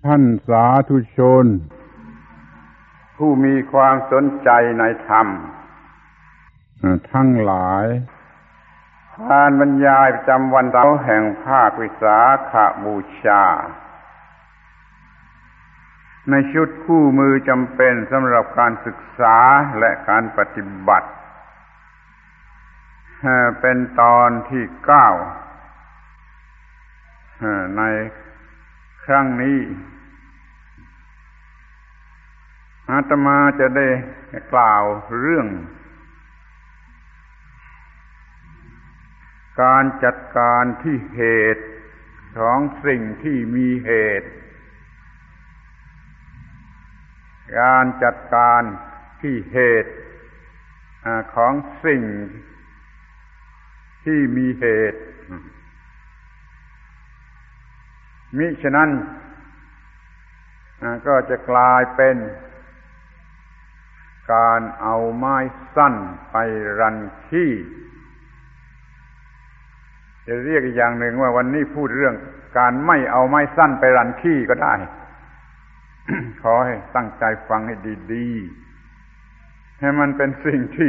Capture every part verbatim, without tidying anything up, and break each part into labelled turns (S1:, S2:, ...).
S1: ท่านสาธุชนผู้มีความสนใจในธรรมทั้งหลายการบรรยายประจำวันเสาร์แห่งภาควิสาขบูชาในชุดคู่มือจำเป็นสำหรับการศึกษาและการปฏิบัติเป็นตอนที่เก้าในครั้งนี้อาตมาจะได้กล่าวเรื่องการจัดการที่เหตุของสิ่งที่มีเหตุการจัดการที่เหตุของสิ่งที่มีเหตุมิฉะนั้นก็จะกลายเป็นการเอาไม้สั้นไปรันขี้จะเรียกอีกอย่างหนึ่งว่าวันนี้พูดเรื่องการไม่เอาไม้สั้นไปรันขี้ก็ได้ ขอให้ตั้งใจฟังให้ดีๆให้มันเป็นสิ่งที่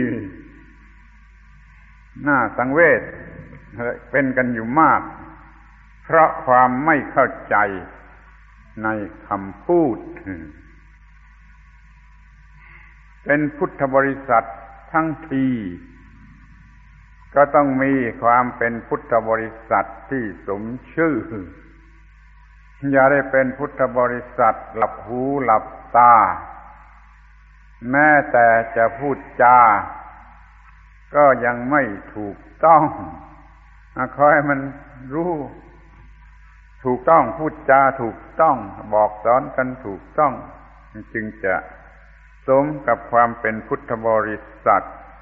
S1: น่าสังเวชเป็นกันอยู่มากเพราะความไม่เข้าใจในคำพูดเป็นพุทธบริษัททั้งทีก็ต้องมีความเป็นพุทธบริษัทที่สมชื่ออย่าได้เป็นพุทธบริษัทหลับหูหลับตาแม้แต่จะพูดจาก็ยังไม่ถูกต้องขอให้มันรู้ถูกต้องพูดจาถูกต้องบอกสอนกันถูกต้องจึงจะสมกับความเป็นพุทธบริษัท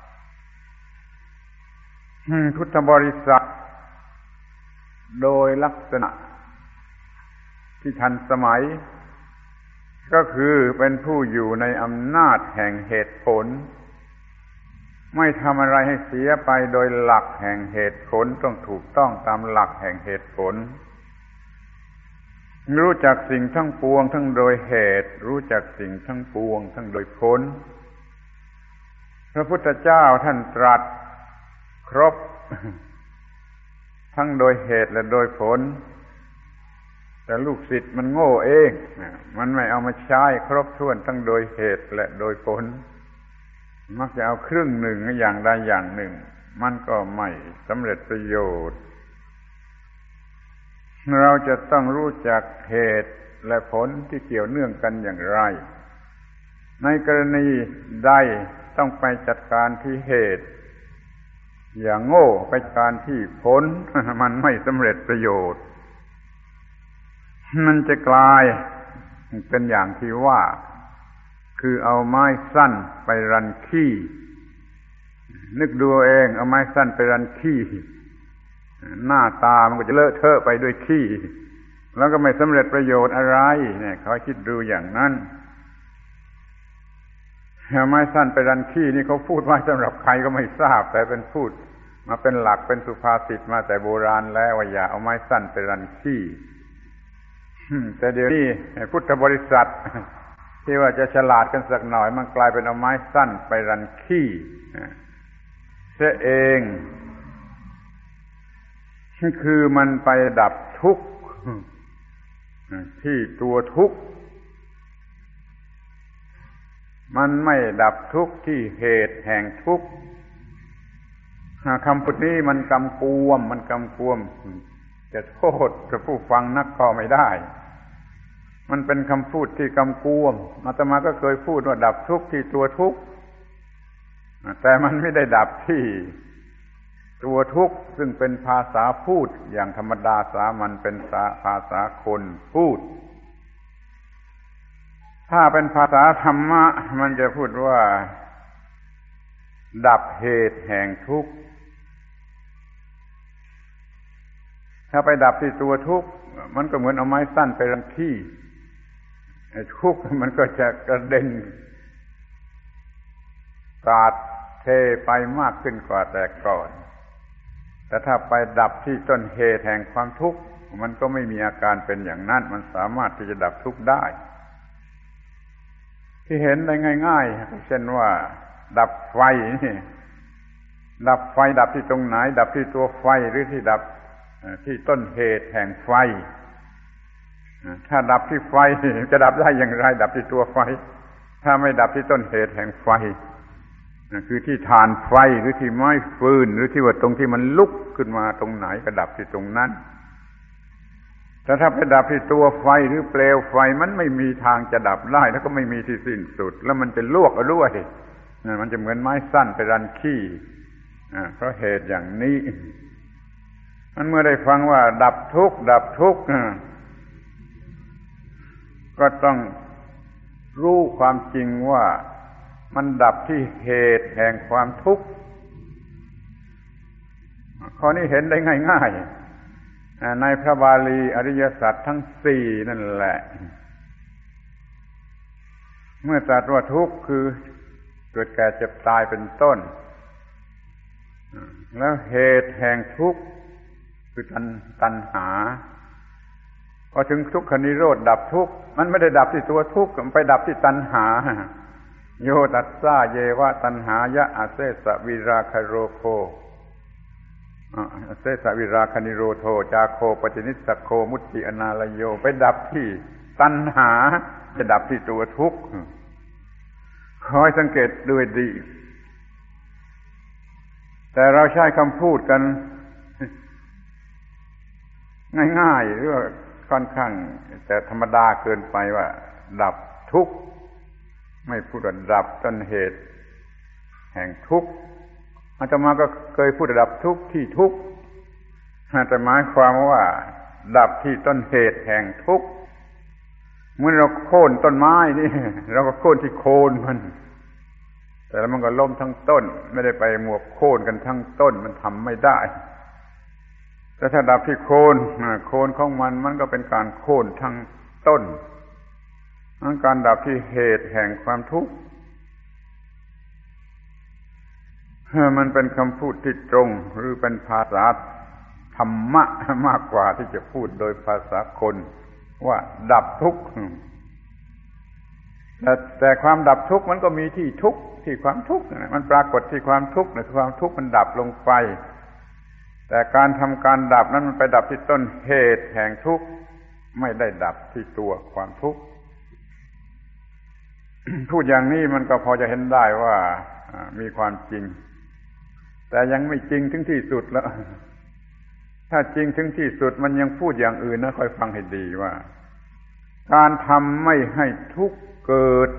S1: พุทธบริษัทโดยลักษณะที่ทันสมัยก็คือเป็นผู้อยู่ในอำนาจแห่งเหตุผลไม่ทำอะไรให้เสียไปโดยหลักแห่งเหตุผลต้องถูกต้องตามหลักแห่งเหตุผลรู้จักสิ่งทั้งปวงทั้งโดยเหตุรู้จักสิ่งทั้งปวงทั้งโดยผลพระพุทธเจ้าท่านตรัสครบทั้งโดยเหตุและโดยผลแต่ลูกศิษย์มันโง่เองมันไม่เอามาใช้ครบถ้วนทั้งโดยเหตุและโดยผลมักจะเอาครึ่งหนึ่งอย่างใดอย่างหนึ่งมันก็ไม่สำเร็จประโยชน์เราจะต้องรู้จักเหตุและผลที่เกี่ยวเนื่องกันอย่างไรในกรณีใดต้องไปจัดการที่เหตุอย่างโง่ไปจัดการที่ผล มันไม่สำเร็จประโยชน์มันจะกลายเป็นอย่างที่ว่าคือเอาไม้สั้นไปรันขี้นึกดูเองเอาไม้สั้นไปรันขี้หน้าตามันก็จะเลอะเทอะไปด้วยขี้แล้วก็ไม่สำเร็จประโยชน์อะไรเนี่ยขอคิดดูอย่างนั้นเอาไม้สั้นไปรันขี้นี่เขาพูดไว้สำหรับใครก็ไม่ทราบแต่เป็นพูดมาเป็นหลักเป็นสุภาษิตมาแต่โบราณแล้วว่าอย่าเอาไม้สั้นไปรันขี้แต่เดี๋ยวนี้พุทธบริษัทที่ว่าจะฉลาดกันสักหน่อยมันกลายเป็นเอาไม้สั้นไปรันขี้เสียเองคือมันไปดับทุกข์ที่ตัวทุกข์มันไม่ดับทุกข์ที่เหตุแห่งทุกข์คำพูดนี้มันกำกวมมันกำกวมจะโทษจะผู้ฟังนักก็ไม่ได้มันเป็นคำพูดที่กำกวมอาตมาก็เคยพูดว่าดับทุกข์ที่ตัวทุกข์แต่มันไม่ได้ดับที่ตัวทุกข์ซึ่งเป็นภาษาพูดอย่างธรรมดาสามัญเป็นภาษาคนพูดถ้าเป็นภาษาธรรมะมันจะพูดว่าดับเหตุแห่งทุกข์ถ้าไปดับที่ตัวทุกข์มันก็เหมือนเอาไม้สั้นไปรันขี้ไอ้ทุกข์มันก็จะกระเด็นสาดเทไปมากขึ้นกว่าแต่ก่อนแต่ถ้าไปดับที่ต้นเหตุแห่งความทุกข์มันก็ไม่มีอาการเป็นอย่างนั้นมันสามารถที่จะดับทุกข์ได้ที่เห็นได้ง่ายๆเช่นว่าดับไฟนี่ดับไฟดับที่ตรงไหนดับที่ตัวไฟหรือที่ดับที่ต้นเหตุแห่งไฟถ้าดับที่ไฟจะดับได้อย่างไรดับที่ตัวไฟถ้าไม่ดับที่ต้นเหตุแห่งไฟคือที่ฐานไฟหรือที่ไม้ฟืนหรือที่ว่าตรงที่มันลุกขึ้นมาตรงไหนก็ดับที่ตรงนั้นแต่ถ้าไปดับที่ตัวไฟหรือเปลวไฟมันไม่มีทางจะดับได้แล้วก็ไม่มีที่สิ้นสุดแล้วมันจะลวกเอาด้วยมันจะเหมือนไม้สั้นไปรันขี้เพราะเหตุอย่างนี้มันเมื่อได้ฟังว่าดับทุกข์ดับทุกข์ก็ต้องรู้ความจริงว่ามันดับที่เหตุแห่งความทุกข์ข้อนี้เห็นได้ง่ายๆในพระบาลีอริยสัจทั้งสี่นั่นแหละเมื่อตรัสว่าทุกข์คือเกิดแก่เจ็บตายเป็นต้นแล้วเหตุแห่งทุกข์คือตัณตัณหาพอถึงทุกขนิโรธดับทุกข์มันไม่ได้ดับที่ตัวทุกข์มันไปดับที่ตัณหาโยตัสสะเยวะตัณหายะอาเสสะวิราคโรโคอาเสสะวิราคนิโรโธจาโคปฏินิสสโคมุตติอนาลโยไปดับที่ตัณหาจะดับที่ตัวทุกข์คอยสังเกตด้วยดีแต่เราใช้คำพูดกันง่ายๆหรือว่าค่อนข้างแต่ธรรมดาเกินไปว่าดับทุกข์ไม่พูดว่าดับต้นเหตุแห่งทุกข์อาตมาก็เคยพูดดับทุกข์ที่ทุกข์แต่หมายความว่าดับที่ต้นเหตุแห่งทุกข์เมื่อเราโค่นต้นไม้นี่เราก็โค่นที่โคนมันแต่แล้วมันก็ล้มทั้งต้นไม่ได้ไปหมวกโค่นกันทั้งต้นมันทำไม่ได้แต่ถ้าดับที่โคนโคนของมันมันก็เป็นการโค่นทั้งต้นนั่นการดับที่เหตุแห่งความทุกข์มันเป็นคำพูดที่ตรงหรือเป็นภาษาธรรมะมากกว่าที่จะพูดโดยภาษาคนว่าดับทุกข์แต่แต่ความดับทุกข์มันก็มีที่ทุกข์ที่ความทุกข์มันปรากฏที่ความทุกข์นะความทุกข์มันดับลงไปแต่การทำการดับนั้นมันไปดับที่ต้นเหตุแห่งทุกข์ไม่ได้ดับที่ตัวความทุกข์ พูดอย่างนี้มันก็พอจะเห็นได้ว่ามีความจริงแต่ยังไม่จริงถึงที่สุดแล้วถ้าจริงถึงที่สุดมันยังพูดอย่างอื่นนะค่อยฟังให้ดีว่าการทำไม่ให้ทุกข์เกิด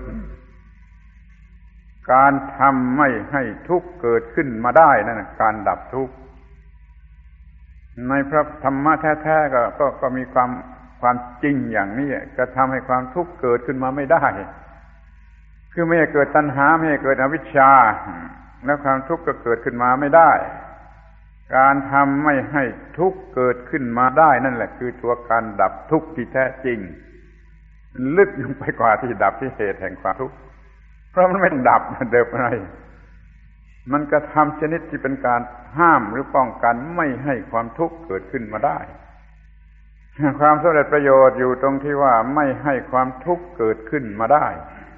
S1: การทำไม่ให้ทุกข์เกิดขึ้นมาได้นั่นการดับทุกข์ในพระธรรมะแท้ๆก็ก็ก็มีความความจริงอย่างนี้จะทำให้ความทุกข์เกิดขึ้นมาไม่ได้คือไม่ให้เกิดตัณหาไม่ให้เกิดอวิชชาแล้วความทุกข์ก็เกิดขึ้นมาไม่ได้การทำไม่ให้ทุกข์เกิดขึ้นมาได้นั่นแหละคือตัวการดับทุกข์ที่แท้จริงลึกลงไปกว่าที่ดับที่เหตุแห่งความทุกข์เพราะมันไม่ดับเดิมอะไรมันกระทำชนิดที่เป็นการห้ามหรือป้องกันไม่ให้ความทุกข์เกิดขึ้นมาได้ความสำเร็จประโยชน์อยู่ตรงที่ว่าไม่ให้ความทุกข์เกิดขึ้นมาได้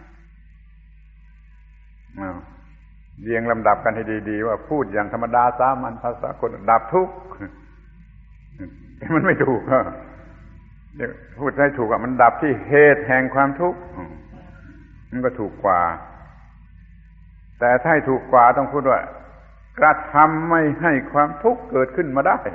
S1: เรียงลำดับกันให้ดีๆว่าพูดอย่างธรรมดาสามัญภาษาคนดับทุกข์มันไม่ถูกก็พูดให้ถูกอ่ะมันดับที่เหตุแห่งความทุกข์มันก็ถูกกว่าแต่ถ้าให้ถูกกว่าต้องพูดว่ากระทำไม่ให้ความทุกข์เกิดขึ้นมาได้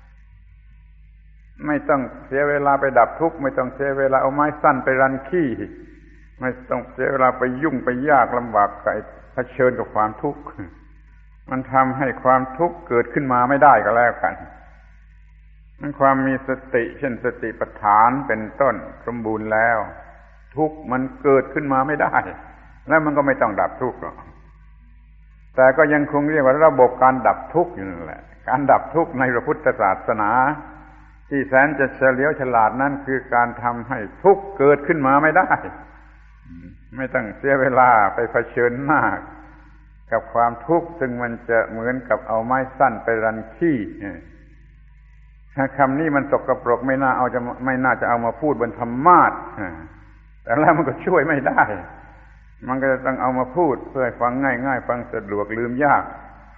S1: ไม่ต้องเสียเวลาไปดับทุกข์ไม่ต้องเสียเวลาเอาไม้สั้นไปรันขี้ไม่ต้องเสียเวลาไปยุ่งไปยากลำบากไปเผชิญกับความทุกข์มันทำให้ความทุกข์เกิดขึ้นมาไม่ได้ก็แล้วกันนั่นความมีสติเช่นสติปัฏฐานเป็นต้นสมบูรณ์แล้วทุกข์มันเกิดขึ้นมาไม่ได้แล้วมันก็ไม่ต้องดับทุกข์หรอกแต่ก็ยังคงเรียกว่าระบบการดับทุกข์อยู่นั่นแหละการดับทุกข์ในพระพุทธศาสนาที่แสนจะเฉลียวฉลาดนั่นคือการทำให้ทุกข์เกิดขึ้นมาไม่ได้ไม่ต้องเสียเวลาไปเผชิญหน้ากับความทุกข์ซึ่งมันจะเหมือนกับเอาไม้สั้นไปรันขี้คำนี้มันสกปรกไม่น่าเอาจะไม่น่าจะเอามาพูดบนธรรมาสน์แต่แล้วมันก็ช่วยไม่ได้มันก็จะต้องเอามาพูดเพื่อให้ฟังง่ายๆฟังสะดวกลืมยาก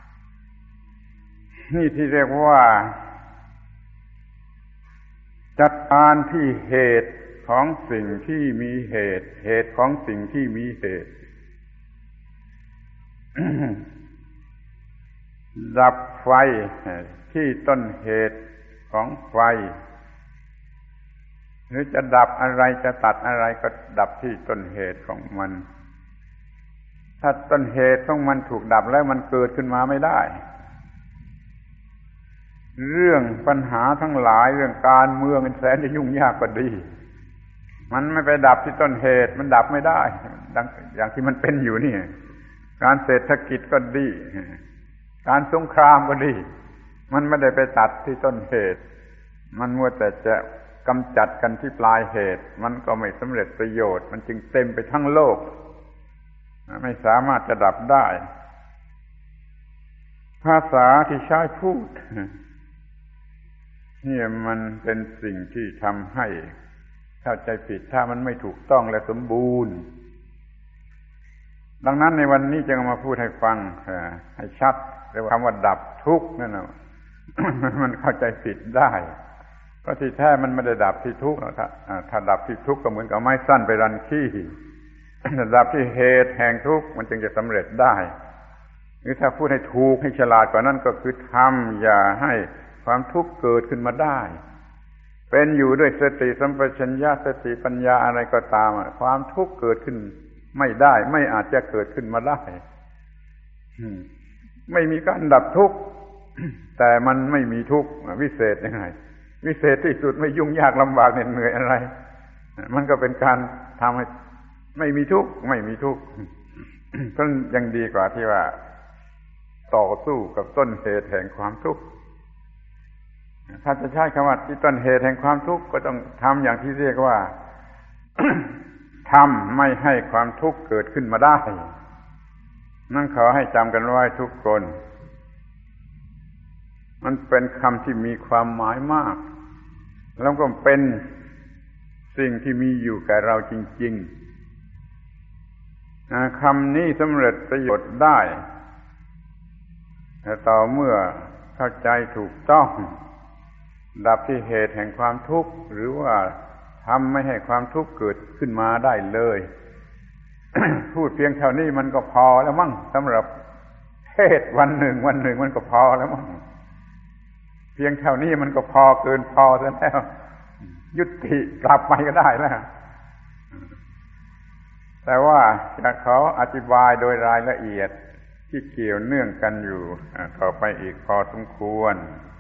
S1: นี่ที่เรียกว่าจัดการที่เหตุของสิ่งที่มีเหตุเหตุของสิ่งที่มีเหตุ ดับไฟที่ต้นเหตุของไฟหรือจะดับอะไรจะตัดอะไรก็ดับที่ต้นเหตุของมันถ้าต้นเหตุของมันถูกดับแล้วมันเกิดขึ้นมาไม่ได้เรื่องปัญหาทั้งหลายเรื่องการเมืองแสนจะยุ่งยากก็ดีมันไม่ไปดับที่ต้นเหตุมันดับไม่ได้ดังอย่างที่มันเป็นอยู่นี่การเศรษฐกิจก็ดีการสงครามก็ดีมันไม่ได้ไปตัดที่ต้นเหตุมันมัวแต่จะกำจัดกันที่ปลายเหตุมันก็ไม่สำเร็จประโยชน์มันจึงเต็มไปทั้งโลกไม่สามารถจะดับได้ภาษาที่ใช้พูดนี่มันเป็นสิ่งที่ทำให้เข้าใจผิดถ้ามันไม่ถูกต้องและสมบูรณ์ดังนั้นในวันนี้จึงเอามาพูดให้ฟังให้ชัดเรียกว่าคำว่าดับทุกข์นั่นน่ะมันเข้าใจผิดได้เพราะที่แท้มันไม่ได้ดับที่ทุกข์ถ้าถ้าดับที่ทุกข์ก็เหมือนกับไม้สั้นไปรันขี้ดับที่เหตุแห่งทุกข์มันจึงจะสำเร็จได้หรือถ้าพูดให้ถูกให้ฉลาดกว่านั้นก็คือทำอย่าให้ความทุกข์เกิดขึ้นมาได้เป็นอยู่ด้วยสติสัมปชัญญะสติปัญญาอะไรก็ตามความทุกข์เกิดขึ้นไม่ได้ไม่อาจจะเกิดขึ้นมาได้ไม่มีการดับทุกข์แต่มันไม่มีทุกข์วิเศษยังไงวิเศษที่สุดไม่ยุ่งยากลำบากเหน็ดเหนื่อยอะไรมันก็เป็นการทำให้ไม่มีทุกข์ไม่มีทุกข์ก็ยังดีกว่าที่ว่าต่อสู้กับต้นเหตุแห่งความทุกข์ถ้าจะใช้คำว่าที่ต้นเหตุแห่งความทุกข์ก็ต้องทำอย่างที่เรียกว่า ทำไม่ให้ความทุกข์เกิดขึ้นมาได้นั่นขอให้จำกันไว้ทุกคนมันเป็นคำที่มีความหมายมากแล้วก็เป็นสิ่งที่มีอยู่แก่เราจริงๆคำนี้สำเร็จประโยชน์ได้แต่ต่อเมื่อเข้าใจถูกต้องดับที่เหตุแห่งความทุกข์หรือว่าทำไม่ให้ความทุกข์เกิดขึ้นมาได้เลย พูดเพียงเท่านี้มันก็พอแล้วมั้งสำหรับเทศวันหนึ่งวันหนึ่งมันก็พอแล้วมั้งเพียงเท่านี้มันก็พอเกินพอซะแล้วยุติกลับไปก็ได้แล้วแต่ว่าจะขออธิบายโดยรายละเอียดที่เกี่ยวเนื่องกันอยู่ต่อไปอีกพอสมควร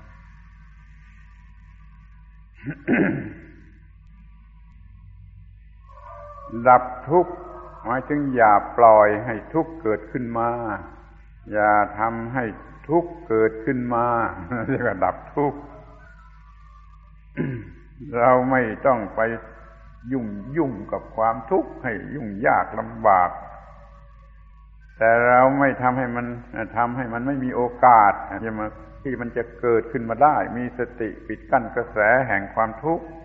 S1: ดับทุกข์หมายถึงอย่าปล่อยให้ทุกข์เกิดขึ้นมาอย่าทำให้ทุกข์เกิดขึ้นมาเรียกว่าดับทุกข์ เราไม่ต้องไปยุ่งยุ่งกับความทุกข์ให้ยุ่งยากลำบากแต่เราไม่ทำให้มันทำให้มันไม่มีโอกาสที่มันที่มันจะเกิดขึ้นมาได้มีสติปิดกั้นกระแสแห่งความทุกข์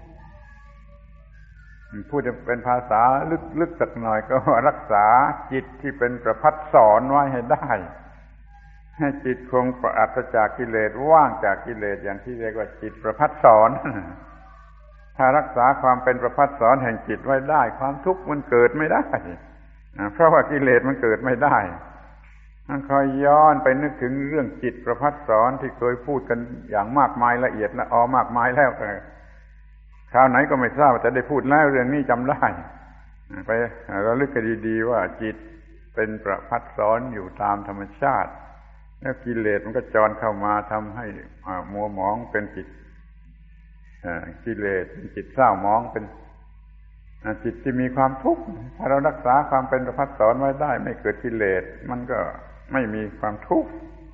S1: พูดเป็นภาษาลึกๆสักหน่อยก็รักษาจิตที่เป็นประภัสสรไว้ให้ได้ให้จิตคงปราศจากกิเลสว่างจากกิเลสอย่างที่เรียกว่าจิตประภัสสรถ้ารักษาความเป็นประภัสสรแห่งจิตไว้ได้ความทุกข์มันเกิดไม่ได้เพราะว่ากิเลสมันเกิดไม่ได้นั่นคอยย้อนไปนึกถึงเรื่องจิตประภัสสรที่เคยพูดกันอย่างมากมายละเอียดและออมากมายแล้วคราวไหนก็ไม่ทราบจะได้พูดแล้วเรื่องนี้จำได้ไประลึกกันดีๆว่าจิตเป็นประภัสสรอยู่ตามธรรมชาติแล้วกิเลสมันก็จรเข้ามาทำให้มัวหมองเป็นจิตกิเลสเป็นจิตเศร้าหมองเป็นจิตที่มีความทุกข์ถ้าเรารักษาความเป็นประภัสสรไว้ได้ไม่เกิดกิเลสมันก็ไม่มีความทุกข์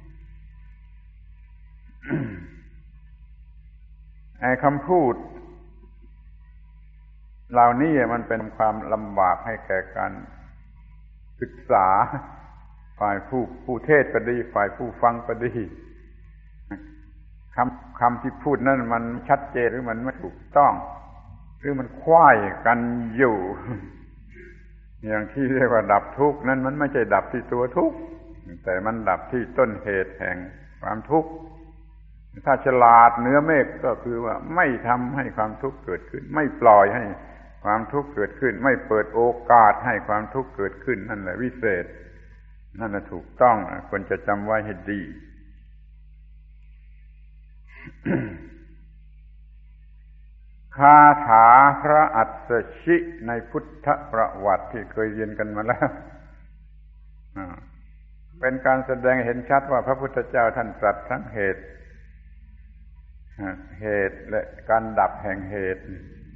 S1: ไอ้คำพูดเหล่านี้มันเป็นความลำบากให้แก่การศึกษาฝ่ายผู้ผู้เทศก็ดีฝ่ายผู้ฟังก็ดีคำคำที่พูดนั้นมันชัดเจนหรือมันไม่ถูกต้องหรือมันคว้ายกันอยู่อย่างที่เรียกว่าดับทุกข์นั้นมันไม่ใช่ดับที่ตัวทุกข์แต่มันดับที่ต้นเหตุแห่งความทุกข์ถ้าฉลาดเหนือเมฆก็คือว่าไม่ทำให้ความทุกข์เกิดขึ้นไม่ปล่อยให้ความทุกข์เกิดขึ้นไม่เปิดโอกาสให้ความทุกข์เกิดขึ้นนั่นแหละวิเศษนั่นแหละถูกต้องควรจะจำไว้ให้ดี คาถาพระอัสสชิในพุทธประวัติที่เคยเรียนกันมาแล้วเป็นการแสดงเห็นชัดว่าพระพุทธเจ้าท่านตรัสทั้งเหตุเหตุและการดับแห่งเหตุ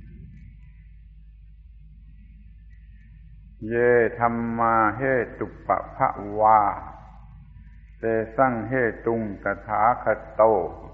S1: เยธัมมาเหตุปะภะวาเตสังเหตุงตถาคโต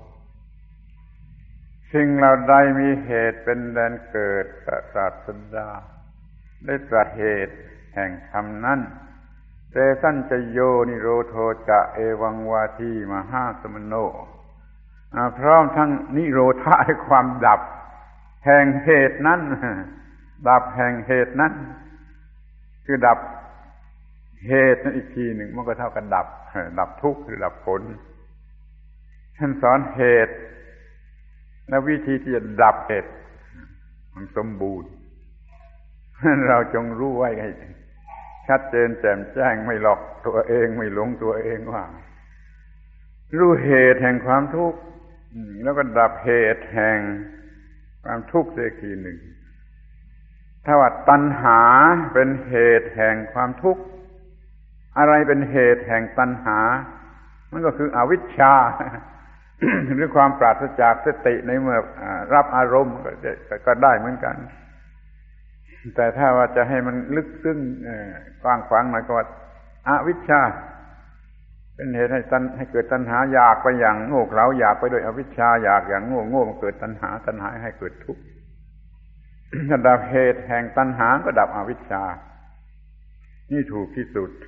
S1: สิ่งเหล่าใดมีเหตุเป็นแดนเกิดพระศาสดาได้ตรัสเหตุแห่งธรรมนั้นเตสัญจโยนิโรโธจะเอวังวาทีมหาสมโนพร้อมทั้งนิโรธาความดับแห่งเหตุนั้นดับแห่งเหตุนั้นคือดับเหตุนั้นอีกทีหนึ่งมันก็เท่ากันดับดับทุกข์หรือดับผลท่านสอนเหตุและวิธีที่จะดับเหตุมันสมบูรณ์เราจงรู้ไว้ให้ชัดเจนแจ่มแจ้งไม่หลอกตัวเองไม่หลงตัวเองว่ารู้เหตุแห่งความทุกข์แล้วก็ดับเหตุแห่งความทุกข์เสียทีหนึ่งถ้าว่าตัณหาเป็นเหตุแห่งความทุกข์อะไรเป็นเหตุแห่งตัณหามันก็คืออวิชชา หรือความปราศจากสติในเมื่อรับอารมณ์ก็ได้เหมือนกันแต่ถ้าว่าจะให้มันลึกซึ้งกว้างขวางหน่อยก็ว่าอวิชชาเป็นเหตุให้ตัณให้เกิดตัณหาอยากไปอย่างโง่เขลาอยากไปโดยอวิชชาอยากอย่างโง่โง่มันเกิดตัณหาตัณหาให้เกิดทุกข์ถ้าดับเหตุแห่งตัณหาก็ดับอวิชชานี่ถูกที่สุด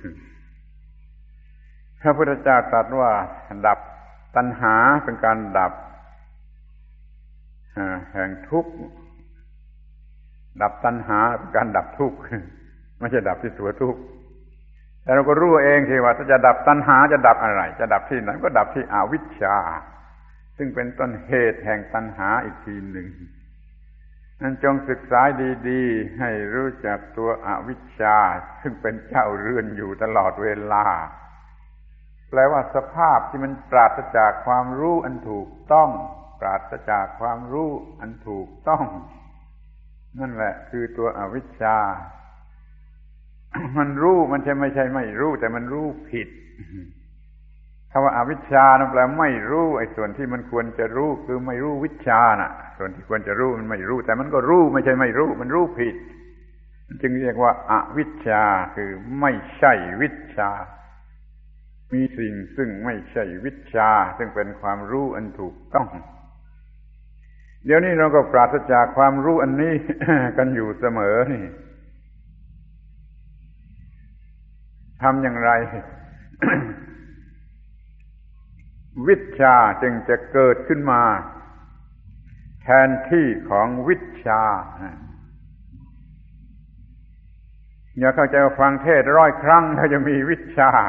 S1: พระพุทธเจ้าตรัสว่าดับตัณหาเป็นการดับแห่งทุกข์ดับตัณหาเป็นการดับทุกข์ไม่ใช่ดับที่ตัวทุกข์แต่เราก็รู้เองที่ว่าถ้าจะดับตัณหาจะดับอะไรจะดับที่ไหนก็ดับที่อวิชชาซึ่งเป็นต้นเหตุแห่งตัณหาอีกทีหนึ่งนั้นจงศึกษาดีๆให้รู้จักตัวอวิชชาซึ่งเป็นเจ้าเรือนอยู่ตลอดเวลาแปลว่าสภาพที่มันปราศจากความรู้อันถูกต้องปราศจากความรู้อันถูกต้องนั่นแหละคือตัวอวิชชา มันรู้มันใช่ไม่ใช่ไม่รู้แต่มันรู้ผิดคำว่าอวิชชานั่นแปลไม่รู้ไอ้ส่วนที่มันควรจะรู้คือไม่รู้วิชชาน่ะส่วนที่ควรจะรู้มันไม่รู้แต่มันก็รู้ไม่ใช่ไม่รู้มันรู้ผิดจึงเรียกว่าอวิชชาคือไม่ใช่วิชชามีสิ่งซึ่งไม่ใช่วิชชาซึ่งเป็นความรู้อันถูกต้องเดี๋ยวนี้เราก็ปราศจากความรู้อันนี้ กันอยู่เสมอนี่ทำอย่างไร วิชชาจึงจะเกิดขึ้นมาแทนที่ของวิชชาอย่าเข้าใจว่าฟังเทศร้อยครั้งถ้าจะมีวิชชา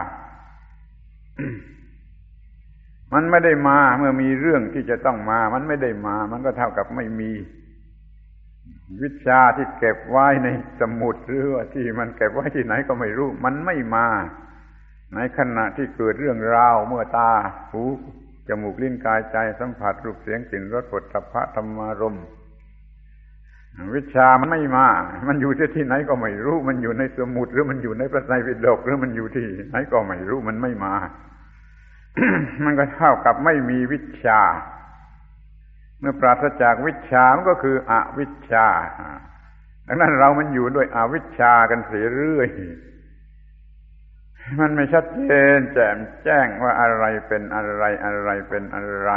S1: มันไม่ได้มาเมื่อมีเรื่องที่จะต้องมามันไม่ได้มามันก็เท่ากับไม่มีวิชาที่เก็บไว้ในสมุดหรือว่าที่มันเก็บไว้ที่ไหนก็ไม่รู้มันไม่มาในขณะที่เกิดเรื่องราวเมื่อตาหูจมูกลิ้นกายใจสัมผัสรูปเสียงกลิ่นรสโผฏฐัพพะธรรมารมณ์วิชามันไม่มามันอยู่ที่ไหนก็ไม่รู้มันอยู่ในสมุดหรือมันอยู่ในพระไตรปิฎกหรือมันอยู่ที่ไหนก็ไม่รู้มันไม่มา มันก็เท่ากับไม่มีวิชาเมื่อปราศจากวิชามันก็คืออวิชชาดังนั้นเรามันอยู่ด้วยอวิชชากันเสียเรื่อยมันไม่ชัดเจนแจ่มแจ้งว่าอะไรเป็นอะไรอะไรเป็นอะไร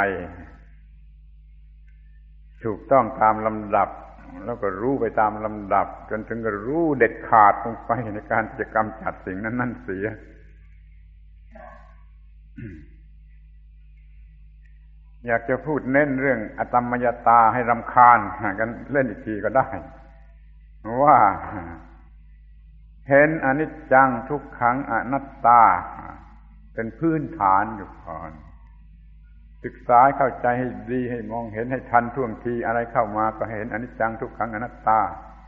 S1: ถูกต้องตามลำดับแล้วก็รู้ไปตามลำดับจนถึงกับรู้เด็ดขาดลงไปในการจะกำจัดสิ่งนั้นนั่นเสียอยากจะพูดเน้นเรื่องอตัมมยตาให้รำคาญกันเล่นอีกทีก็ได้ว่าเห็นอนิจจังทุกขังอนัตตาเป็นพื้นฐานอยู่ก่อนศึกษาเข้าใจให้ดีให้มองเห็นให้ทันท่วงทีอะไรเข้ามาก็เห็นอนิจจังทุกขังอนัตตา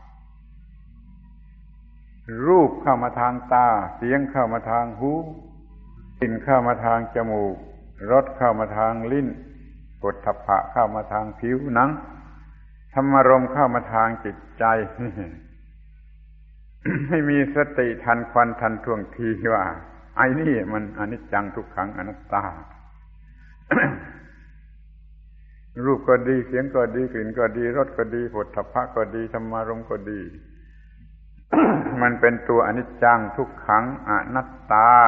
S1: รูปเข้ามาทางตาเสียงเข้ามาทางหูกลิ่นเข้ามาทางจมูกรสเข้ามาทางลิ้นโผฏฐัพพะเข้ามาทางผิวหนังธรรมารมณ์เข้ามาทางจิตใจ ให้มีสติทันควันทันท่วงทีว่าไอ้นี่มันอนิจจังทุกขังอนัตตา รูปก็ดีเสียงก็ดีกลิ่นก็ดีรสก็ดีโผฏฐัพพะก็ดีธรรมารมณ์ก็ดี มันเป็นตัวอนิจจังทุกขังอนัตตา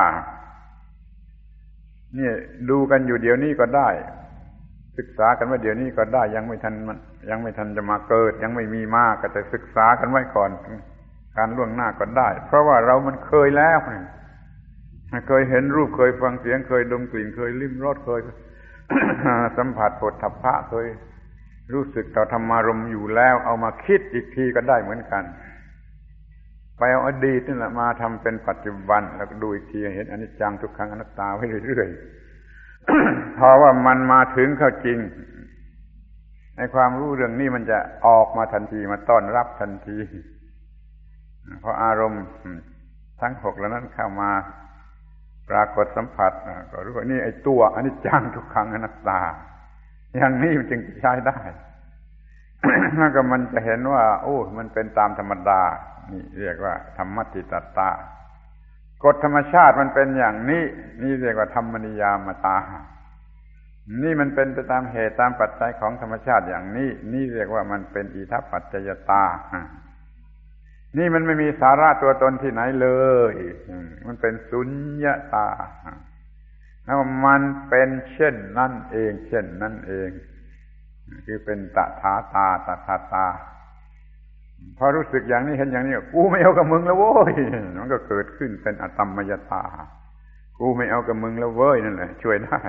S1: เนี่ยดูกันอยู่เดี๋ยวนี้ก็ได้ศึกษากันว่าเดี๋ยวนี้ก็ได้ยังไม่ทันมันยังไม่ทันจะมาเกิดยังไม่มีมากก็แต่ศึกษากันไว้ก่อนการล่วงหน้าก็ได้เพราะว่าเรามันเคยแล้วเคยเห็นรูปเคยฟังเสียงเคยดมกลิ่นเคยลิ้มรสเคย สัมผัสโผฏฐัพพะเคยรู้สึกต่อธรรมารมณ์อยู่แล้วเอามาคิดอีกทีก็ได้เหมือนกันไปเอาอดีตนี่แหละมาทำเป็นปัจจุบันแล้วก็ดูอีกทีเห็นอนิจจังทุกขังอนัตตาไว้เรื่อยๆ พอว่ามันมาถึงเข้าจริงในความรู้เรื่องนี้มันจะออกมาทันทีมาต้อนรับทันทีเพราะอารมณ์ทั้งหกเหล่านั้นเข้ามาปรากฏสัมผัสก็รู้ว่านี่ไอ้ตัวอนิจจังทุกขังอนัตตาอย่างนี้มันจึงใช้ได้แล้วก็มันจะเห็นว่าโอ้มันเป็นตามธรรมดานี่เรียกว่าธรรมติตตากฎธรรมชาติมันเป็นอย่างนี้นี่เรียกว่าธรรมนิยามตานี่มันเป็นไปตามเหตุตามปัจจัยของธรรมชาติอย่างนี้นี่เรียกว่ามันเป็นอิทัปปัจจยตานี่มันไม่มีสาระตัวตนที่ไหนเลยมันเป็นสุญญตาแล้วมันเป็นเช่นนั่นเองเช่นนั่นเองคือเป็นตถาตาตถาตาพอรู้สึกอย่างนี้เห็นอย่างนี้กูไม่เอากับมึงแล้วโว้ยมันก็เกิดขึ้นเป็นอตัมมยตากูไม่เอากับมึงแล้วเว้ยนั่นแหละช่วยได้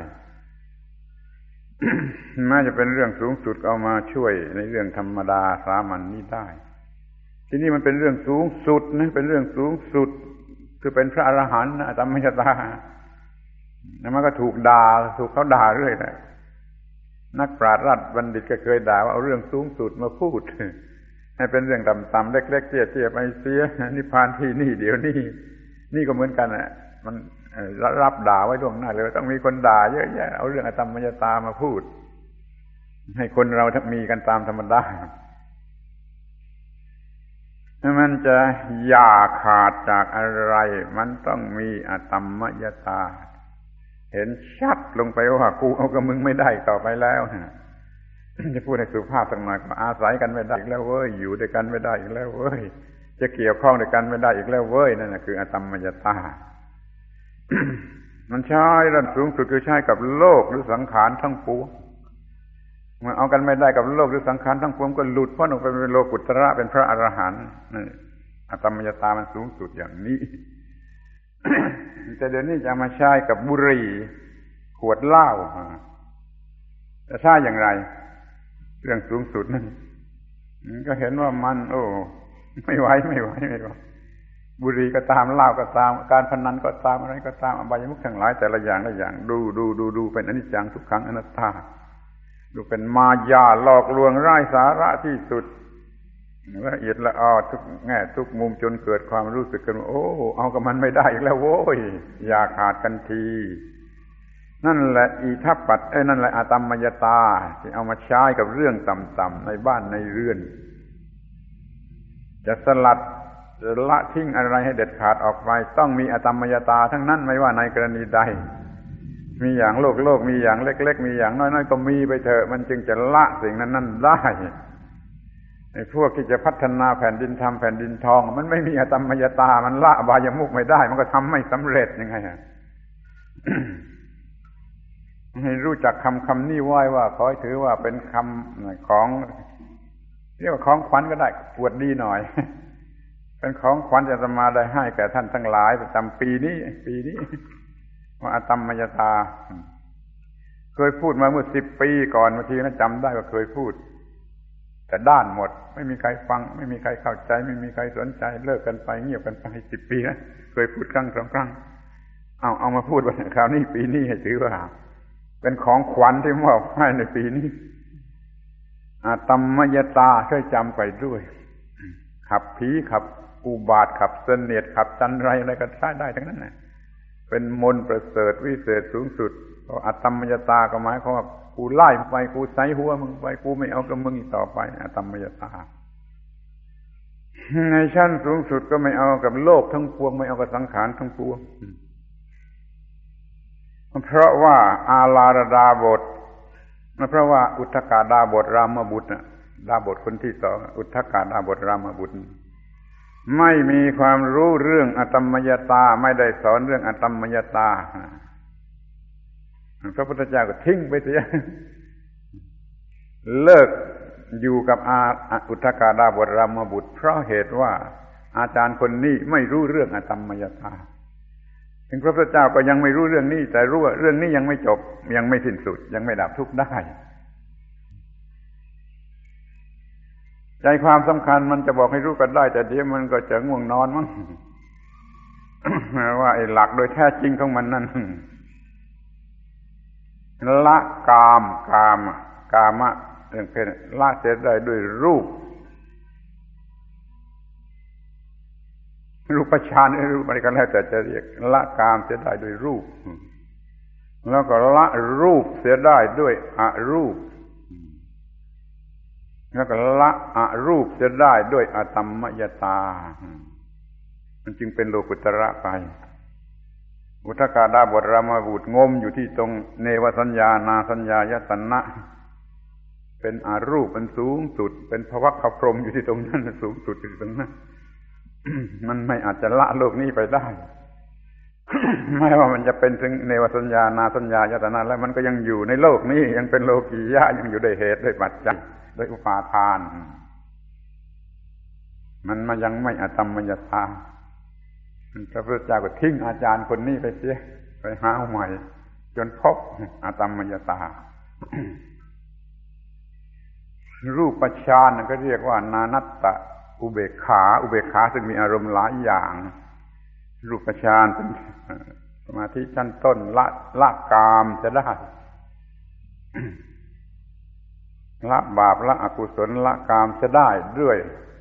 S1: แม้จะเป็นเรื่องสูงสุดเอามาช่วยในเรื่องธรรมดาสามัญ น, นี้ได้ที่นี่มันเป็นเรื่องสูงสุดนะเป็นเรื่องสูงสุดคือเป็นพระอรหันต์อตัมมยตาแล้วมันก็ถูกด่าถูกเขาด่าเรื่อยเลยนักปราชญ์ราชบัณฑิตก็เคยด่าว่าเอาเรื่องสูงสุดมาพูดให้เป็นเรื่องต่ำๆเล็กๆเตี้ยๆไปเสียนิพพานที่นี่เดี๋ยวนี้นี่ก็เหมือนกันอ่ะมันรับด่าไว้ล่วงหน้าเลยต้องมีคนด่าเยอะแยะเอาเรื่องอตัมมยตามาพูดให้คนเรามีกันตามธรรมดามันจะอย่าขาดจากอะไรมันต้องมีอตัมมยตาเห็นชัดลงไปว่ากูเอากับมึงไม่ได้ต่อไปแล้วนะจะพูดให้สุภาพสักหน่อยก็อาศัยกันไม่ได้อีกแล้วเว้ยอยู่ด้วยกันไม่ได้อีกแล้วเว้ยจะเกี่ยวข้องด้วยกันไม่ได้อีกแล้วเว้ยนั่นน่ะคืออตัมมยตา มันใช้ระดับสูงสุดคือใช้กับโลกหรือสังขารทั้งปวงเมื่อเอากันไม่ได้กับโลกหรือสังขารทั้งปวงก็หลุดพ้นออกไปเป็นโลกุตระเป็นพระอรหันต์นี่อตัมมยตามันสูงสุดอย่างนี้ แต่เดี๋ยวนี้จะมาใช้กับบุหรี่ขวดเหล้าจะใช้อย่างไรเรื่องสูงสุดนั่นก็เห็นว่ามันโอ้ไม่ไหวไม่ไหวไม่ไหวบุหรี่ก็ตามเหล้าก็ตามการพนันก็ตามอะไรก็ตามอบายมุขทั้งหลายแต่ละอย่างละอย่างดูดูดูดูเป็นอนิจจังทุกขังอนัตตาดูเป็นมายาหลอกลวงไร้สาระที่สุดละเอียดละออทุกแง่ทุกมุมจนเกิดความรู้สึกกันว่าโอ้เอากับมันไม่ได้อีกแล้วโว้ยอย่าขาดกันทีนั่นแหละอิทัปปัจเอ้นั่นแหละอตัมมยตาที่เอามาใช้กับเรื่องต่ำๆในบ้านในเรือนจะสลัดจะละทิ้งอะไรให้เด็ดขาดออกไปต้องมีอตัมมยตาทั้งนั้นไม่ว่าในกรณีใดมีอย่างโลกโลกมีอย่างเล็กๆมีอย่างน้อยๆก็มีไปเถอะมันจึงจะละสิ่งนั้นๆได้ไอ้พวกที่จะพัฒนาแผ่นดินทำแผ่นดินทองมันไม่มีอตัมมยตามันละอบายมุขไม่ได้มันก็ทำไม่สำเร็จยังไงฮะ ให้รู้จักคำคำนี้ไว้ว่าขอให้ถือว่าเป็นคำของเรียกว่าของขวัญก็ได้อวดดีหน่อย เป็นของขวัญจะอาตมาได้ให้แก่ท่านทั้งหลายประจำปีนี้ปีนี้ว่าอตัมมยตาเคเคยพูดมาเมื่อสิบปีก่อนบางทีนะจำได้ว่าเคยพูดแต่ด้านหมดไม่มีใครฟังไม่มีใครเข้าใจไม่มีใครสนใจเลิกกันไปเงียบกันไปสิบปีนะเคยพูดครั้งสองครั้งเอาเอามาพูดวันคราวนี้ปีนี้ให้ถือว่าเป็นของขวัญที่มอบให้ในปีนี้อาตมมยตาช่วยจำไปด้วยขับผีขับอุบาทขับเสนียดขับจันไรอะไรก็ใช้ได้ทั้งนั้นแหละเป็นมนต์ประเสริฐวิเศษสูงสุดอาตมมยตาก็หมายความว่ากูไล่ไปกูใส่หัวมึงไปกูไม่เอากับมึงอีกต่อไปอาตมมยตาในชั้นสูงสุดก็ไม่เอากับโลกทั้งปวงไม่เอากับสังขารทั้งปวงเพราะว่าอาลาระดาบทเพราะว่าอุทธกาดาบทรามบุตรนะดาบทคนที่สองอุทธกาดาบทรามบุตรไม่มีความรู้เรื่องอาตมมยตาไม่ได้สอนเรื่องอาตมมยตาพระพุทธเจ้าก็ทิ้งไปเสียเลิกอยู่กับอาอุทธกาดาบทรามบุตรเพราะเหตุว่าอาจารย์คนนี้ไม่รู้เรื่องอาตมมยตาถึงพระพุทธเจ้าก็ยังไม่รู้เรื่องนี้แต่รู้ว่าเรื่องนี้ยังไม่จบยังไม่สิ้นสุดยังไม่ดับทุกข์ได้ใจความสำคัญมันจะบอกให้รู้กันได้แต่เดี๋ยวมันก็จะง่วงนอนมั้ง ว่าไอ้หลักโดยแท้จริงของมันนั่นละกามกามกามะเรื่องเพศละเสียได้ด้วยรูปรูปฌานหรือรูปอะไรก็แล้วแต่จะเรียกละกามเสียได้ด้วยรูปแล้วก็ละรูปเสียได้ด้วยอรูปแล้วก็ละอรูปเสียได้ด้วยอาตมมยตามันจึงเป็นโลกุตระไปอุทธกาดาบทรามบุตรงมอยู่ที่ตรงเนวสัญญานาสัญญายตนะเป็นอรูปเป็นสูงสุดเป็นภวัคคพรหมอยู่ที่ตรงนั้นสูงสุดอยู่ตรงนั้นมันไม่อาจจะละโลกนี้ไปได้ ไม่ว่ามันจะเป็นถึงเนวสัญญานาสัญญายตนะแล้วมันก็ยังอยู่ในโลกนี้ยังเป็นโลกียะยังอยู่ด้วยเหตุด้วยปัจจัยด้วยอุปาทานมันมันยังไม่อาตมมยตาพระพุทธเจ้าก็ทิ้งอาจารย์คนนี้ไปเสียไปหาใหม่จนพบอาตมมยตา รูปฌานก็เรียกว่านานัตตะอุเบกขาอุเบกขาซึ่งมีอารมณ์หลายอย่างรูปฌานเป็นสมาธิชั้นต้นละละกามจะได้ ละบาปละอกุศลละกามจะได้ด้วย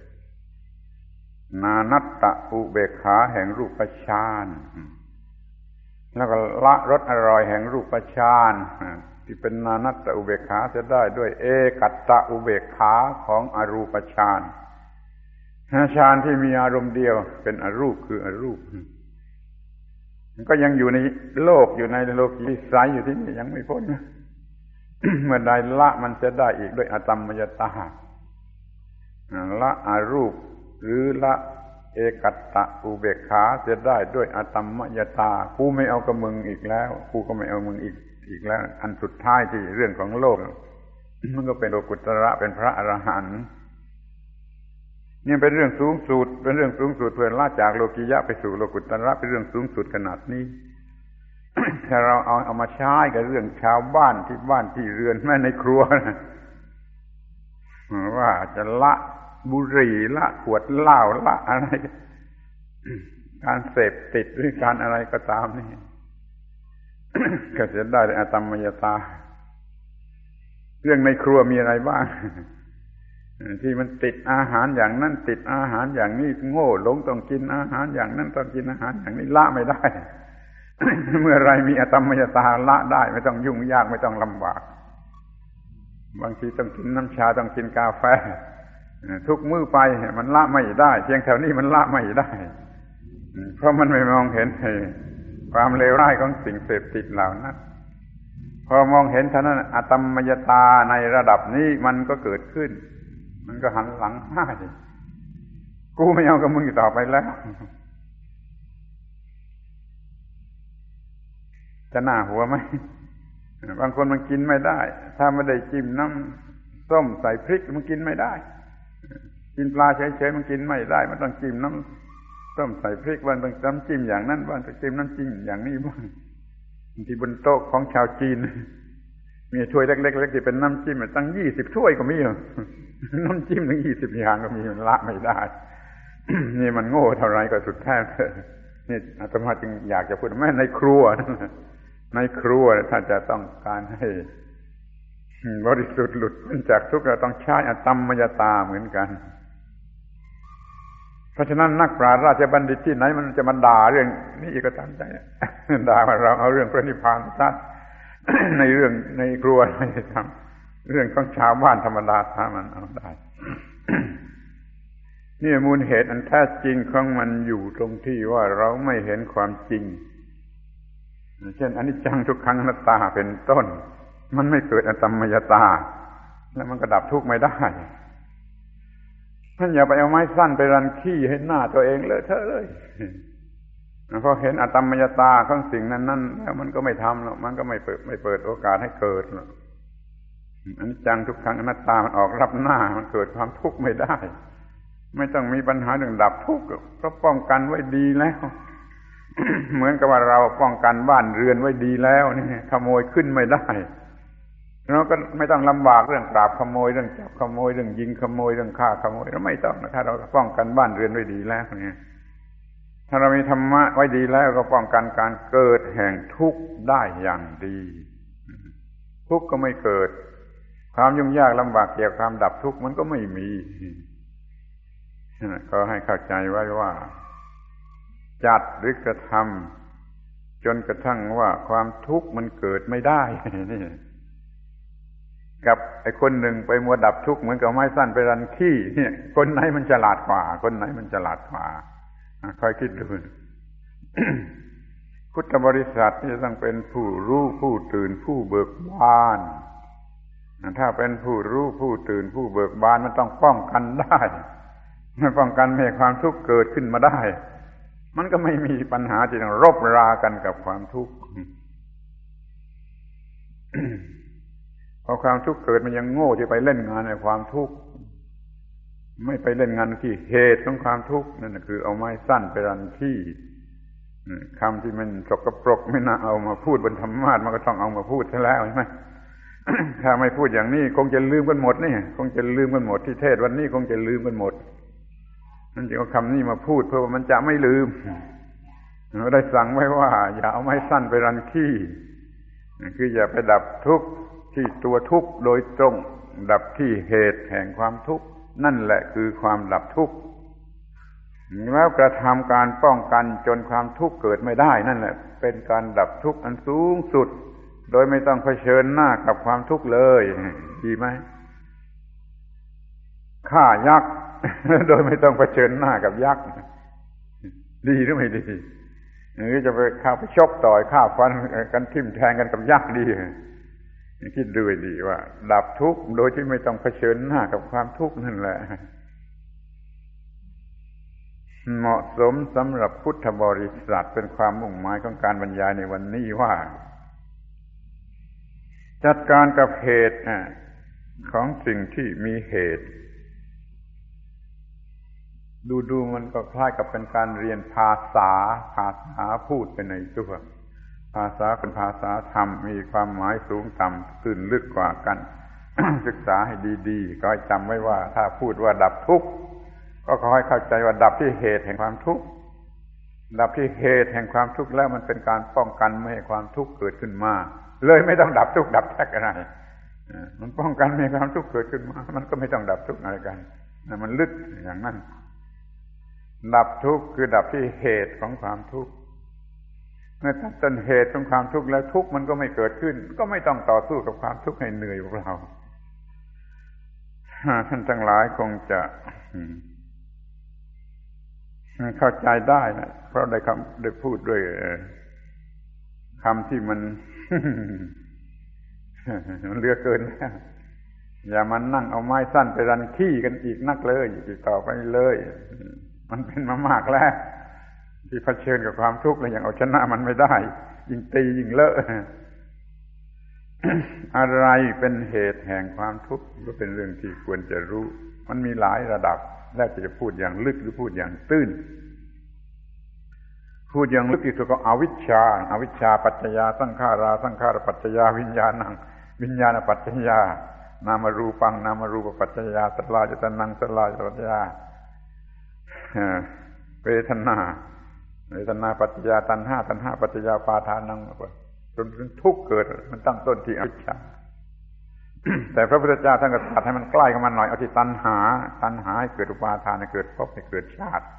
S1: นานัตตะอุเบกขาแห่งรูปฌานแล้วก็ละรสอร่อยแห่งรูปฌานที่เป็นนานัตตะอุเบกขาจะได้ด้วยเอกัตตะอุเบกขาของอรูปฌานฌานที่มีอารมณ์เดียวเป็นอรูปคืออรูปมันก็ยังอยู่ในโลกอยู่ในโลกีวิสัยอยู่ที่นี่ยังไม่พ้นนะ เมื่อใดละมันจะได้อีกด้วยอาตมมยตาละอรูปหรือละเอกัตตะอุเบกขาจะได้ด้วยอาตมมยตากูไม่เอากับมึงอีกแล้วกูก็ไม่เอามึงอีกอีกแล้วอันสุดท้ายที่เรื่องของโลกมันก็เป็นโลกุตระเป็นพระอรหันต์นี่เป็นเรื่องสูงสุดเป็นเรื่องสูงสุดเพื่อละจากโลกิยะไปสู่โลกุตระเป็นเรื่องสูงสุดขนาดนี้ ถ้าเราเอาเอามาใช้กับเรื่องชาวบ้านที่บ้านที่เรือนแม้ในครัวนะว่าจะละบุหรี่ละขวดเหล้าละอะไรการเสพติดหรือการอะไรก็ตามนี่ ก็จะได้อาตมมยตาเรื่องในครัวมีอะไรบ้าง ที่มันติดอาหารอย่างนั้นติดอาหารอย่างนี้โง่หลงต้องกินอาหารอย่างนั้นต้องกินอาหารอย่างนี้ละไม่ได้ เมื่อไรมีอาตมมยตาละได้ไม่ต้องยุ่งยากไม่ต้องลำบากบางทีต้องกินน้ำชาต้องกินกาแฟทุกมื้อไปมันละไม่ได้เพียงแถวนี้มันละไม่ได้เพราะมันไม่มองเห็นความเลวร้ายของสิ่งเสพติดเหล่านั้นพอมองเห็นเท่านั้นอาตมมยตาในระดับนี้มันก็เกิดขึ้นมันก็หันหลังให้กูไม่เอากับมึงต่อไปแล้วจะน่าหัวไหมบางคนมันกินไม่ได้ถ้าไม่ได้จิ้มน้ำส้มใส่พริกมันกินไม่ได้กินปลาเฉยๆมันกินไม่ได้มันต้องจิ้มน้ำส้มใส่พริกบ้างต้องน้ำจิ้มอย่างนั้นบ้างต้องจิ้มน้ำจิ้มอย่างนี้บ้างที่บนโต๊ะของชาวจีนมีถ้วยเล็กๆที่เป็นน้ำจิ้มตั้งยี่สิบถ้วยก็มีน้ำจิ้มตั้งยี่สิบอย่างก็มีมันละไม่ได้ นี่มันโง่เท่าไรก็สุดแท้นี่อาตมาจึงอยากจะพูดแม้ในครัวในครัวถ้าจะต้องการให้บริสุทธิ์หลุดพ้นจากทุกข์เราต้องใช้อตัมมยตาเหมือนกันเพราะฉะนั้นนักปราชญ์ราชบัณฑิตที่ไหนมันจะมาด่าเรื่องนี้ก็ตามใจด่าว่าเราเอาเรื่องพระนิพพานซะ ในเรื่องในครัวไม่ได้ทำเรื่องของชาวบ้านธรรมดาถ้ามันเอาได้ นี่มูลเหตุอันแท้จริงของมันอยู่ตรงที่ว่าเราไม่เห็นความจริงเช่นอนิจจังทุกขังอนัตตาเป็นต้นมันไม่เกิดอตัมมยตาแล้วมันก็ดับทุกข์ไม่ได้ท่านอย่าไปเอาไม้สั้นไปรันขี้ให้หน้าตัวเองเลยเถอะเลยพอเห็นอตัมมยตาของสิ่งนั้นนั้นแล้วมันก็ไม่ทำหรอกมันก็ไม่เปิดไม่เปิดโอกาสให้เกิดหรอกอนิจจังทุกขังอนัตตามันออกรับหน้ามันเกิดความทุกข์ไม่ได้ไม่ต้องมีปัญหาเรื่องดับทุกข์เพราะป้องกันไว้ดีแล้ว เหมือนกับว่าเราป้องกันบ้านเรือนไว้ดีแล้วนี่ขโมยขึ้นไม่ได้เราก็ไม่ต้องลำบากเรื่องปราบขโมยเรื่องจับขโมยเรื่องยิงขโมยเรื่องฆ่าขโมยเราไม่ต้องนะถ้าเราป้องกันบ้านเรือนไว้ดีแล้วเนี่ยถ้าเรามีธรรมะไว้ดีแล้วก็ป้องกันการเกิดแห่งทุกข์ได้อย่างดีทุกข์ก็ไม่เกิดความยุ่งยากลำบากเกี่ยวกับความดับทุกข์มันก็ไม่มีก็ให้เข้าใจไว้ว่าจัดหรือกระทำจนกระทั่งว่าความทุกข์มันเกิดไม่ได้นี่กับไอ้คนหนึ่งไปมัวดับทุกข์เหมือนกับไม้สั้นไปรันขี้เนี่ยคนไหนมันฉลาดกว่าคนไหนมันฉลาดกว่าคอยคิดดู พุทธบริษัทนี่ต้องเป็นผู้รู้ผู้ตื่นผู้เบิกบานถ้าเป็นผู้รู้ผู้ตื่นผู้เบิกบานมันต้องป้องกันได้ไม่ป้องกันไม่ให้ความทุกข์เกิดขึ้นมาได้มันก็ไม่มีปัญหาที่ต้องรบรากันกับความทุกข์ พอความทุกข์เกิดมันยังโง่ที่ไปเล่นงานในความทุกข์ไม่ไปเล่นงานที่เหตุของความทุกข์นั่นคือเอาไม้สั้นไปรันที่คำที่มันสกปรกไม่น่าเอามาพูดบนธรรมาสน์มันก็ต้องเอามาพูดซะแล้วใช่ไหม ถ้าไม่พูดอย่างนี้คงจะลืมกันหมดนี่คงจะลืมกันหมดที่เทศวันนี้คงจะลืมกันหมดนั่นจึงเอาคำนี้มาพูดเพื่อว่ามันจะไม่ลืมเราได้สั่งไว้ว่าอย่าเอาไม้สั้นไปรันขี้คืออย่าไปดับทุกข์ที่ตัวทุกข์โดยตรงดับที่เหตุแห่งความทุกข์นั่นแหละคือความดับทุกข์แล้วกระทำการป้องกันจนความทุกข์เกิดไม่ได้นั่นแหละเป็นการดับทุกข์อันสูงสุดโดยไม่ต้องเผชิญหน้ากับความทุกข์เลยดีไหมฆ่ายักษ์โดยไม่ต้องเผชิญหน้ากับยักษ์ดีหรือไม่ดีหรือจะไปฆ่าไปชกต่อยฆ่าฟันกันทิ่มแทงกันกับยักษ์ดีคิดดูดีว่าดับทุกข์โดยที่ไม่ต้องเผชิญหน้ากับความทุกข์นั่นแหละเหมาะสมสำหรับพุทธบริษัทเป็นความมุ่งหมายของการบรรยายในวันนี้ว่าจัดการกับเหตุของสิ่งที่มีเหตุดูๆมันก็คล้ายกับเป็นการเรียนภาษาภาษาพูดไปในตัวภาษาเป็นภาษาธรรมมีความหมายสูงต่ำตื้นลึกกว่ากัน ศึกษาให้ดีๆก็ให้จำไว้ว่าถ้าพูดว่าดับทุกข์ก็ขอให้เข้าใจว่าดับที่เหตุแห่งความทุกข์ดับที่เหตุแห่งความทุกข์แล้วมันเป็นการป้องกันไม่ให้ความทุกข์เกิดขึ้นมาเลยไม่ต้องดับทุกข์ดับแท้อะไรมันป้องกันไม่ให้ความทุกข์เกิดขึ้นมามันก็ไม่ต้องดับทุกข์อะไรกันมันลึกอย่างนั้นดับทุกข์คือดับที่เหตุของความทุกข์เมื่อตัดต้นเหตุของความทุกข์แล้วทุกข์มันก็ไม่เกิดขึ้นก็ไม่ต้องต่อสู้กับความทุกข์ให้เหนื่อยพวกเราท่านทั้งหลายคงจะเข้าใจได้นะเพราะได้คำได้พูดด้วยคำที่มันมันเลือกเกินแล้วอย่ามันนั่งเอาไม้สั้นไปรันขี้กันอีกนักเลยอีกต่อไปเลยมันเป็นมามากแล้วที่เผชิญกับความทุกข์แล้วยังเอาชนะมันไม่ได้ยิ่งตียิ่งเลอะ อะไรเป็นเหตุแห่งความทุกข์ก็เป็นเรื่องที่ควรจะรู้มันมีหลายระดับแล้วจะพูดอย่างลึกหรือพูดอย่างตื้นพูดอย่างลึกที่สุดก็อวิชชาอวิชชาปัจจยาสังขาราสังขารปัจจยาวิญญาณังวิญญาณปัจจยานามรูปังนามรูปปัจจยาสัลลาจตนังสัลลาจปัจจยาเวทนาเวทนาปัจจยาตัณหาตัณหาปัจจยาปาทานังจนถึงทุกข์เกิดมันตั้งต้นที่อวิชชาแต่พระพุทธเจ้าท่านก็ตัดให้มันใกล้เข้ามาหน่อยเอาที่ตัณหาตัณหาให้เกิดอุปาทานให้เกิดภพให้เกิดชาติ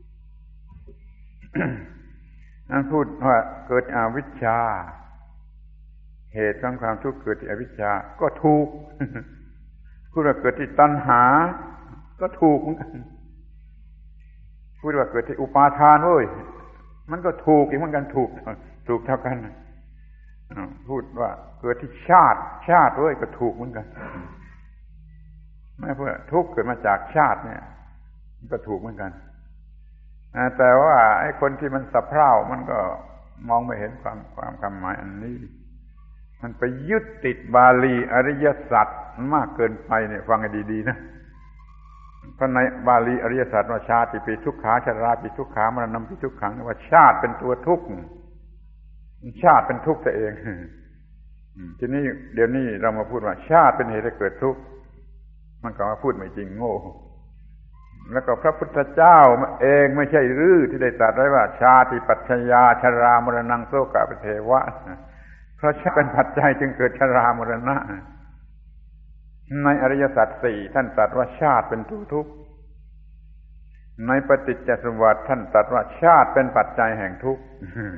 S1: นั่นพูดว่าเกิดอวิชชาเหตุของความทุกข์เกิดที่อวิชชาก็ถูกพูดว่าเกิดที่ตัณหาก็ถูกเหมือนกันพูดว่าเกิดที่อุปาทานเว้ยมันก็ถูกอีกเหมือนกันถูกถูกเท่ากันพูดว่าเกิดที่ชาติชาติเว้ยก็ถูกเหมือนกันไม่เพื่อทุกข์เกิดมาจากชาติเนี่ยมันก็ถูกเหมือนกันแต่ว่าไอ้คนที่มันสะเพร่ามันก็มองไม่เห็นความความคำหมายอันนี้มันไปยึดติดบาลีอริยสัจมากเกินไปเนี่ยฟังให้ดีๆนะเพราะในบาลีอริยสัจว่าชาติปิทุกขาชราปิทุกขามรณะปิทุกขังว่าชาติเป็นตัวทุกข์ชาติเป็นทุกข์ตัวเองทีนี้เดี๋ยวนี้เรามาพูดว่าชาติเป็นเหตุให้เกิดทุกข์มันก็ว่าพูดไม่จริงโง่แล้วก็พระพุทธเจ้าเองไม่ใช่หรือที่ได้ตรัสไว้ว่าชาติปัจจยาชรามรณังโสกะปเทวะเพราะชาติเป็นปัจจัยจึงเกิดชรามรณะในอริยสัจสี่ท่านตรัสว่าชาติเป็นตัวทุกข์ในปฏิจจสมุปบาทท่านตรัสว่าชาติเป็นปัจจัยแห่งทุกข์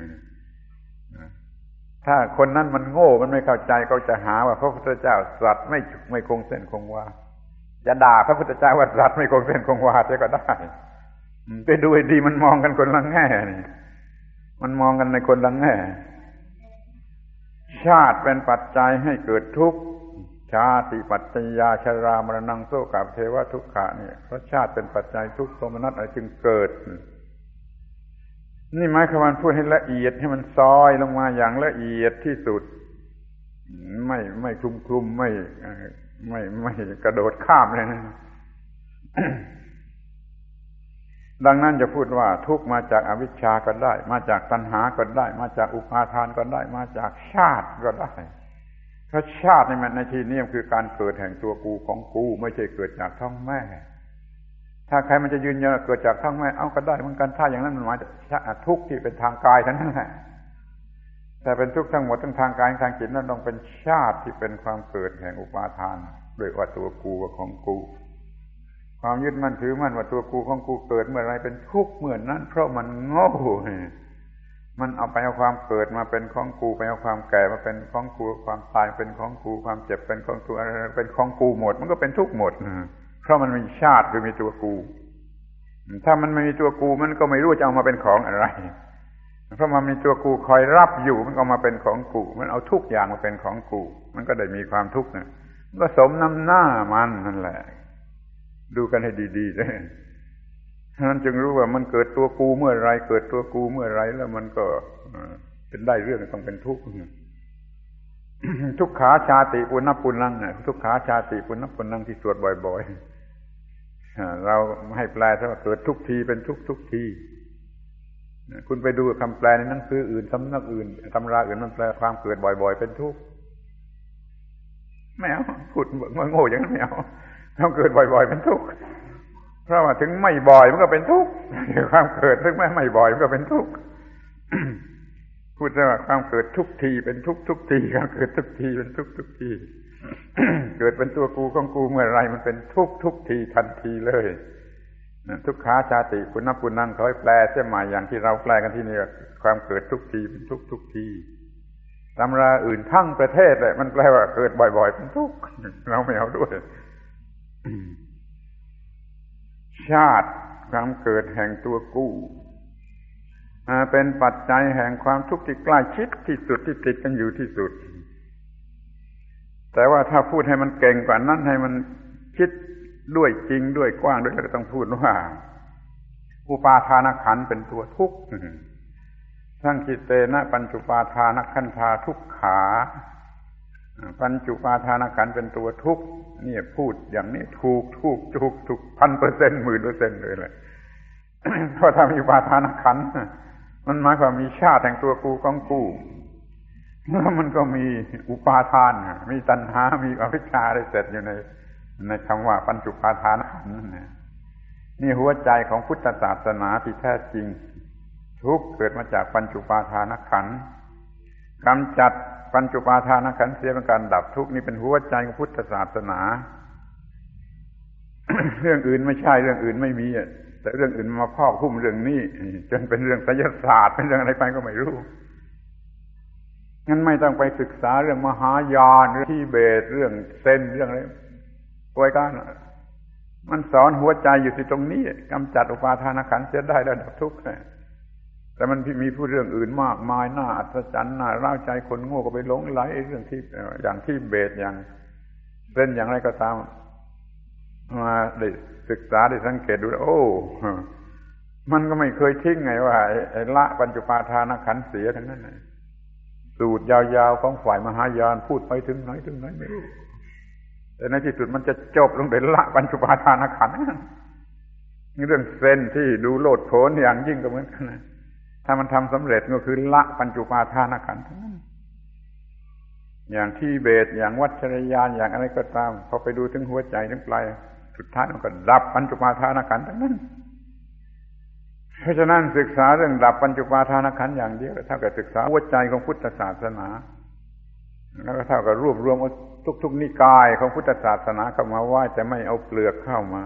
S1: ถ้าคนนั้นมันโง่มันไม่เข้าใจก็จะหาว่าพระพุทธเจ้าตรัสไม่ไม่คงเส้นคงวาจะด่าพระพุทธเจ้าว่าตรัสไม่คงเส้นคงวาจะก็ได้ไปดูให้ดีมันมองกันคนละแง่นี่มันมองกันในคนละแง่ชาติเป็นปัจจัยให้เกิดทุกข์ชาติปัจจยาชรามรณังโสกะเทวะทุกขะนี่เพราะชาติเป็นปัจจัยทุกข์โทมนัสอะไรจึงเกิดนี่หมายความว่าพูดให้ละเอียดให้มันซอยลงมาอย่างละเอียดที่สุดไม่ไม่คลุมคลุมไม่ไม่ไม่กระโดดข้ามเลยนะ ดังนั้นจะพูดว่าทุกข์มาจากอวิชชาก็ได้มาจากตัณหาก็ได้มาจากอุปาทานก็ได้มาจากชาติก็ได้เพราะชาติในมันในที่นี้คือการเกิดแห่งตัวกูของกูไม่ใช่เกิดจากท้องแม่ถ้าใครมันจะยืนยันเกิดจากท้องแม่เอาก็ได้เหมือนกันถ้าอย่างนั้นมันหมายถึงทุกข์ที่เป็นทางกายทั้งนั้นแหละแต่เป็นทุกข์ทั้งหมดทั้งทางกายทางจิตนั้นต้องเป็นชาติที่เป็นความเกิดแห่งอุปาทานโดยว่าตัวกูว่าของกูความยึดมั่นถือมั่นว่าตัวกูของกูเกิดเมื่อไรเป็นทุกข์เมื่อนั้นเพราะมันโง่มันเอาไปเอาความเกิดมาเป็นของกูไปเอาความแก่มาเป็นของกูความตายเป็นของกูความเจ็บเป็นของกูอะไรเป็นของกูหมดมันก็เป็นทุกข์หมดเพราะมันมีชาติคือมีตัวกูถ้ามันไม่มีตัวกูมันก็ไม่รู้จะเอามาเป็นของอะไรเพราะมันมีตัวกูคอยรับอยู่มันก็มาเป็นของกูมันเอาทุกอย่างมาเป็นของกูมันก็ได้มีความทุกข์นะก็สมน้ำหน้ามันนั่นแหละดูกันให้ดีๆเลยฉะนั้นจึงรู้ว่ามันเกิดตัวกูเมื่อไรเกิดตัวกูเมื่อไรแล้วมันก็เป็นได้เรื่องต้องเป็นทุกข์ทุกขาชาติปุณณปุณณังเนี่ยทุกขาชาติปุณณปุณณังที่สวดบ่อยๆเราให้แปลซะว่าเกิดทุกทีเป็นทุกทุกทีคุณไปดูคำแปลในหนังสืออื่นสำนักอื่นตำราอื่นมันแปลความเกิดบ่อยๆเป็นทุกข์ไม่เอาพูดมันโง่อย่างนั้นไม่เอาต้องเกิดบ่อยๆเป็นทุกข์เพราะว่าถึงไม่บ่อยมันก็เป็นทุกข์ความเกิดถึงแม้ไม่บ่อยมันก็เป็นทุกข์พูดว่าความเกิดทุกทีเป็นทุกทุกทีความเกิดทุกทีเป็นทุกทุกทีเกิดเป็นตัวกูของกูเมื่อไรมันเป็นทุกทุกทีทันทีเลยทุกขาชาติปุณณปุณณังเขาให้แปลเสียใหม่อย่างที่เราแปลกันที่นี่ความเกิดทุกทีเป็นทุกทุกทีตำราอื่นทั้งประเทศเลยมันแปลว่าเกิดบ่อยๆเป็นทุกข์เราไม่เอาด้วยชาติความเกิดแห่งตัวกูเป็นปัจจัยแห่งความทุกข์ที่ใกล้ชิดที่สุดที่ติดกันอยู่ที่สุดแต่ว่าถ้าพูดให้มันเก่งกว่านั้นให้มันคิดด้วยจริงด้วยกว้างด้วยก็ต้องพูดว่าอุปาทานขันธ์เป็นตัวทุกข์ทั้งจิตเตนะปัญจุปาทานขันธาทุกขาปัญจุปาทานขันธ์เป็นตัวทุกข์นี่พูดอย่างนี้ถูกถูกถูกถูกพันเปอร์เซ็นต์หมื่นเปอร์เซ็นต์เลยแหละเพราะถ้ามีอุปาทานขันธ์มันหมายความมีชาติแห่งตัวกูของกูแล้วมันก็มีอุปาทานมีตัณหามีอวิชชาได้เสร็จอยู่ในในคำว่าปัญจุปาทานขันธ์นั่นนะนี่หัวใจของพุทธศาสนาที่แท้จริงทุกข์เกิดมาจากปัญจุปาทานขันธ์กำจัดปัญจุปาทานขันธ์เสียเป็นการดับทุกข์นี่เป็นหัวใจของพุทธศาสนา เรื่องอื่นไม่ใช่เรื่องอื่นไม่มีแต่เรื่องอื่นมาครอบคลุมเรื่องนี้จนเป็นเรื่องไสยศาสตร์เป็นเรื่องอะไรไปก็ไม่รู้งั้นไม่ต้องไปศึกษาเรื่องมหายานเรื่องทิเบตเรื่องเซนเรื่องอะไรโวยกันมันสอนหัวใจอยู่ที่ตรงนี้กำจัดอุปาทานขันธ์เสียได้ระดับทุกข์แต่มันมีพูดเรื่องอื่นมากมายน่าอัศจรรย์น่าร้าวใจคนโง่ก็ไปหลงไหลเรื่องที่อย่างที่เบสอย่างเล่นอย่างไรก็ตามมาได้ศึกษาได้สังเกตดูโอ้มันก็ไม่เคยทิ้งไงว่าไอ้ละปัญจุปาทานขันธ์เสียทั้งนั้นสูตรยาวๆของฝ่ายมหายานพูดไปถึงไหนถึงไหนไม่รู้แต่ในที่สุดมันจะจบลงในละปัญจุปาทานขันธ์นี่เรื่องเส้นที่ดูโลดโผนอย่างยิ่งก็เหมือนกันนะถ้ามันทำสำเร็จก็คือละปัญจุปาทานขันธ์ทั้งนั้นอย่างที่เบสอย่างวัชรยานอย่างอะไรก็ตามพอไปดูถึงหัวใจถึงปลายสุดท้ายมันก็ดับปัญจุปาทานขันธ์ทั้งนั้นเพราะฉะนั้นศึกษาเรื่องดับปัญจุปาทานขันธ์อย่างเดียวเท่ากับศึกษาหัวใจของพุทธศาสนาแล้วก็เท่ากับรวบรวมทุกๆนิกายของพุทธศาสนาเข้ามาไว้แต่ไม่เอาเปลือกเข้ามา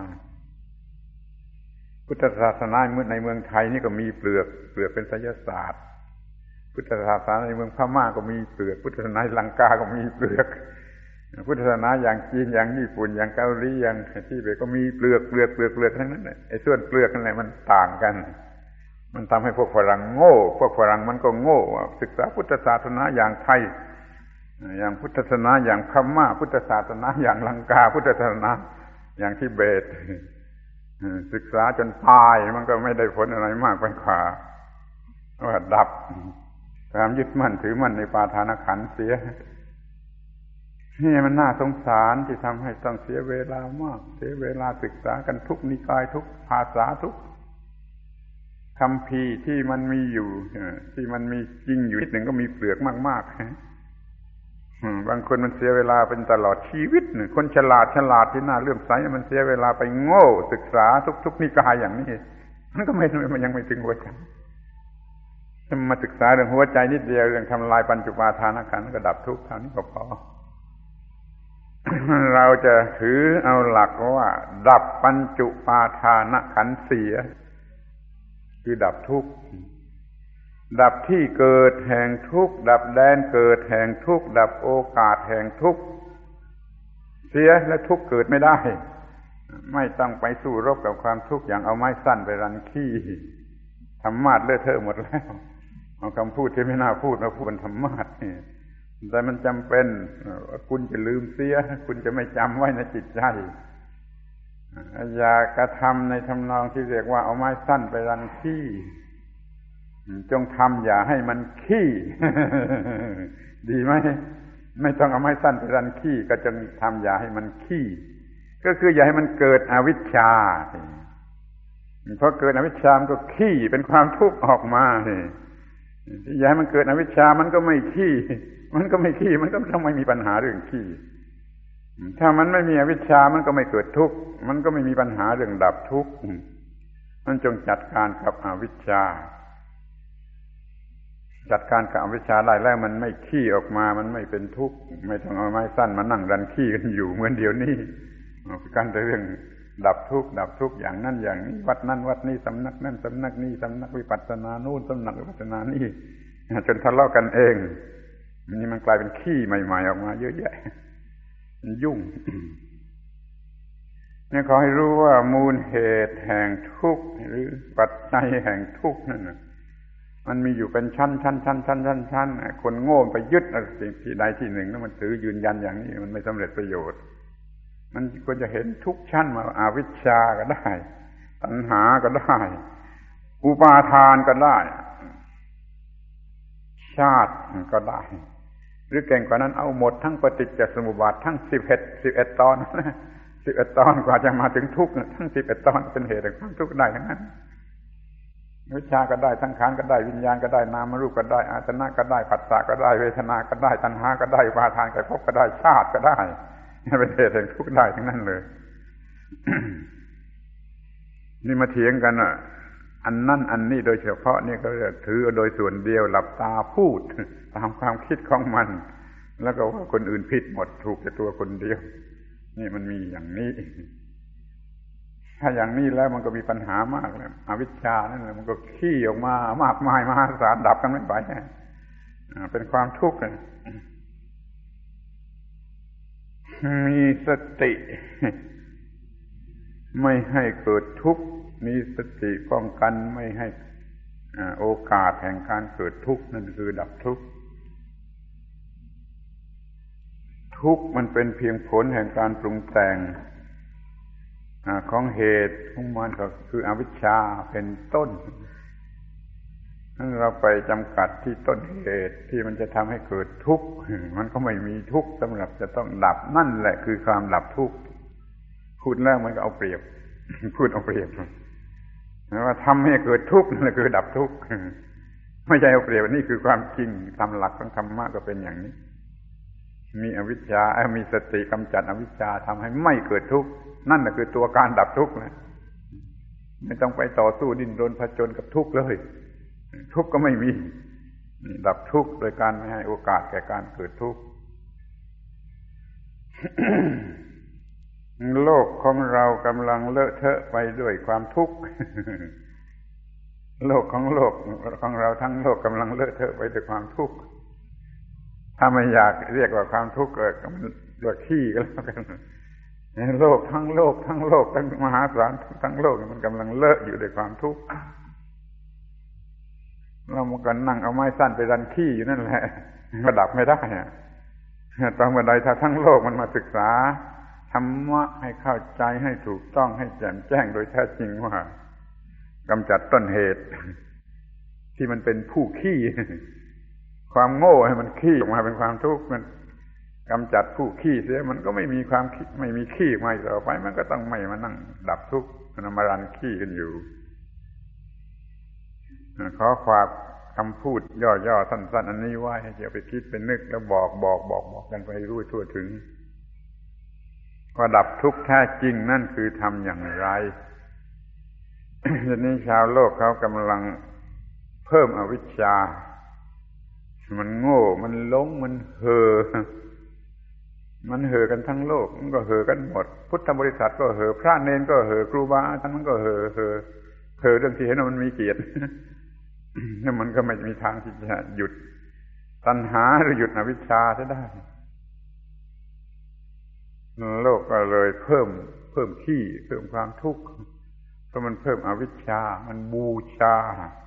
S1: พุทธศาสนาในเมืองไทยนี่ก็มีเปลือกเปลือกเป็นไสยศาสตร์พุทธศาสนาในเมืองพม่าก็มีเปลือกพุทธศาสนาลังกาก็มีเปลือกพุทธศาสนาอย่างจีนอย่างญี่ปุ่นอย่างเกาหลีอย่างที่เบก็มีเปลือกเปลือกเปลือกเปลือกทั้งนั้นแหละไอ้ส่วนเปลือกนั่นแหละมันต่างกันมันทำให้พวกฝรั่งโง่พวกฝรั่งมันก็โง่ศึกษาพุทธศาสนาอย่างไทยอย่างพุทธศาสนาอย่างพม่าพุทธศาสนาอย่างลังกาพุทธศาสนาอย่างทิเบตศึกษาจนตายมันก็ไม่ได้ผลอะไรมากไปกว่าว่าดับความยึดมั่นถือมั่นในปาทานขันธ์เสียนี่มันน่าสงสารที่ทำให้ต้องเสียเวลามากเสียเวลาศึกษากันทุกนิกายทุกภาษาทุกคำพีที่มันมีอยู่ที่มันมีจริงอยู่นิดหนึ่งก็มีเปลือกมากๆบางคนมันเสียเวลาเป็นตลอดชีวิตหนึ่งคนฉลาดฉลาดที่น่าเลื่อมใสมันเสียเวลาไปโง่ศึกษาทุกๆนิกายอย่างนี้มันก็ไม่มันยังไม่ถึงหัวใจถ้ามาศึกษาเรื่องหัวใจนิดเดียวเรื่องทำลายปัญจุปาทานขันธ์ก็ดับทุกข์เท่านี้ก็พอ เราจะถือเอาหลักว่าดับปัญจุปาทานขันธ์เสียคือดับทุกข์ดับที่เกิดแห่งทุกข์ดับแดนเกิดแห่งทุกข์ดับโอกาสแห่งทุกข์เสียและทุกข์เกิดไม่ได้ไม่ต้องไปสู้รบกับความทุกข์อย่างเอาไม้สั้นไปรันขี้ธรรมะเลอะเทอะหมดแล้วเอาคำพูดที่ไม่น่าพูดมาพูดเป็นธรรมะแต่มันจำเป็นคุณจะลืมเสียคุณจะไม่จำไว้ในจิตใจอย่ากระทำในทำนองที่เรียกว่าเอาไม้สั้นไปรันขี้จงทำอย่าให้มันขี้ดีไหมไม่ต้องเอาไม้สั้นไปรันขี้ก็จงทำอย่าให้มันขี้ก็คืออย่าให้มันเกิดอวิชชาเพราะเกิดอวิชชามันก็ขี้เป็นความทุกข์ออกมาอย่าให้มันเกิดอวิชชามันก็ไม่ขี้มันก็ไม่ขี้มันก็ต้องไม่มีปัญหาเรื่องขี้ถ้ามันไม่มีอวิชชามันก็ไม่เกิดทุกข์มันก็ไม่มีปัญหาเรื่องดับทุกข์มันจงจัดการกับอวิชชาจัดการกับอวิชชาได้แล้วมันไม่ขี้ออกมามันไม่เป็นทุกข์ไม่ต้องเอาไม้สั้นมานั่งรันขี้กันอยู่เหมือนเดี๋ยวนี้กันแต่เรื่องดับทุกข์ดับทุกข์อย่างนั้นอย่างนี้วัดนั้นวัดนี้สำนักนั้นสำนักนี้สำนักวิปัสสนานู่นสำนักวิปัสสนานี่จนทะเลาะกันเองนี่มันกลายเป็นขี้ใหม่ๆออกมาเยอะแยะมันยุ่งนี่ขอให้รู้ว่ามูลเหตุแห่งทุกข์หรือปัจจัยแห่งทุกข์นั่นนะมันมีอยู่เป็นชั้นชั้นชั้นชั้นชั้นชั้นคนโง่ไปยึดอะไรที่ใดที่หนึ่งแล้วมันถือยืนยันอย่างนี้มันไม่สำเร็จประโยชน์มันควรจะเห็นทุกชั้นมาอวิชชาก็ได้ตัณหาก็ได้อุปาทานก็ได้ชาติก็ได้หรือเก่งกว่านั้นเอาหมดทั้งปฏิจจสมุปบาททั้งสิบเอ็ดสิบเอ็ดตอนสิบเอ็ดตอนกว่าจะมาถึงทุกข์ทั้งสิบเอ็ดตอนเป็นเหตุแห่งความทุกข์ได้ทั้งนั้นวิชาก็ได้สังขารก็ได้วิญญาณก็ได้นามรูปก็ได้อาสนะก็ได้ผัสสะก็ได้เวทนาก็ได้ตัณหาก็ได้อุปาทานก็ภพก็ได้ชาติก็ได้เป็นเหตุแห่งทุกข์ได้ทั้งนั้นเลย นี่มาเถียงกันอ่ะอันนั่นอันนี้โดยเฉพาะนี่ก็ถือโดยส่วนเดียวหลับตาพูดตามความคิดของมันแล้วก็ว่าคนอื่นผิดหมดถูกแต่ตัวคนเดียวนี่มันมีอย่างนี้ถ้าอย่างนี้แล้วมันก็มีปัญหามากเลยอวิชชานั่นแหละมันก็ขี้ออกมามากมายมหาศาลดับกันไม่ไหวเป็นความทุกข์มีสติไม่ให้เกิดทุกข์มีสติป้องกันไม่ให้โอกาสแห่งการเกิดทุกข์นั่นคือดับทุกข์ทุกข์มันเป็นเพียงผลแห่งการปรุงแต่งของเหตุของมันก็คืออวิชชาเป็นต้นนั้นเราไปจำกัดที่ต้นเหตุที่มันจะทำให้เกิดทุกข์มันก็ไม่มีทุกข์สำหรับจะต้องดับนั่นแหละคือความดับทุกข์พูดแล้วมันก็เอาเปรียบพูดเอาเปรียบว่าทำให้เกิดทุกข์นั่นแหละคือดับทุกข์ไม่ใช่เอาเปรียบนี่คือความจริงตามหลักของธรรมะก็เป็นอย่างนี้มีอวิชชามีสติกำจัดอวิชชาทำให้ไม่เกิดทุกข์นั่นแหละคือตัวการดับทุกข์นะไม่ต้องไปต่อสู้ดิ้นรนผจญกับทุกข์เลยทุกข์ก็ไม่มีดับทุกข์โดยการไม่ให้โอกาสแก่การเกิดทุกข์ โลกของเรากำลังเลอะเทอะไปด้วยความทุกข์ โลกของโลกของเราทั้งโลกกำลังเลอะเทอะไปด้วยความทุกข์ถ้าไม่อยากเรียกว่าความทุกข์ก็เรียกขี้ก็แล้วกันโลกทั้งโลกทั้งโลกทั้งมหาศาลทั้งโลกมันกำลังเลอะอยู่ด้วยความทุกข์เรามันก็นั่งเอาไม้สั้นไปรันขี้อยู่นั่นแหละก็ดับไม่ได้ตอนเมื่อใดถ้าทั้งโลกมันมาศึกษาธรรมะให้เข้าใจให้ถูกต้องให้แจ่มแจ้งโดยแท้จริงว่ากำจัดต้นเหตุที่มันเป็นผู้ขี้ความโง่ให้มันขี้ออกมาเป็นความทุกข์มันกำจัดผู้ขี้เสียมันก็ไม่มีความไม่มีขี้มาต่อไปมันก็ต้องไม่มานั่งดับทุกข์มันมารันขี้กันอยู่ขอฝากคำพูดย่อๆสั้นๆอันนี้ไว้ให้อย่าไปคิดไปนึกแล้วบอกบอกบอกบอกกันไปรู้ทั่วถึงว่าดับทุกข์แท้จริงนั่นคือทำอย่างไรทีนี้ชาวโลกเขากำลังเพิ่มอวิชชามันโง่มันหลงมันเห่อมันเห่อกันทั้งโลกมันก็เห่อกันหมดพุทธบริษัทก็เห่อพระเนรก็เห่อครูบาอาจารย์มันก็เห่อเห่อเห่อเรื่องที่เห็นว่ามันมีเกียรตินั่นมันก็ไม่มีทางที่จะหยุดตัณหาหรือหยุดอวิชชาจะได้โลกก็เลยเพิ่มเพิ่มขี้เพิ่มความทุกข์เพราะมันเพิ่มอวิชชามันบูชา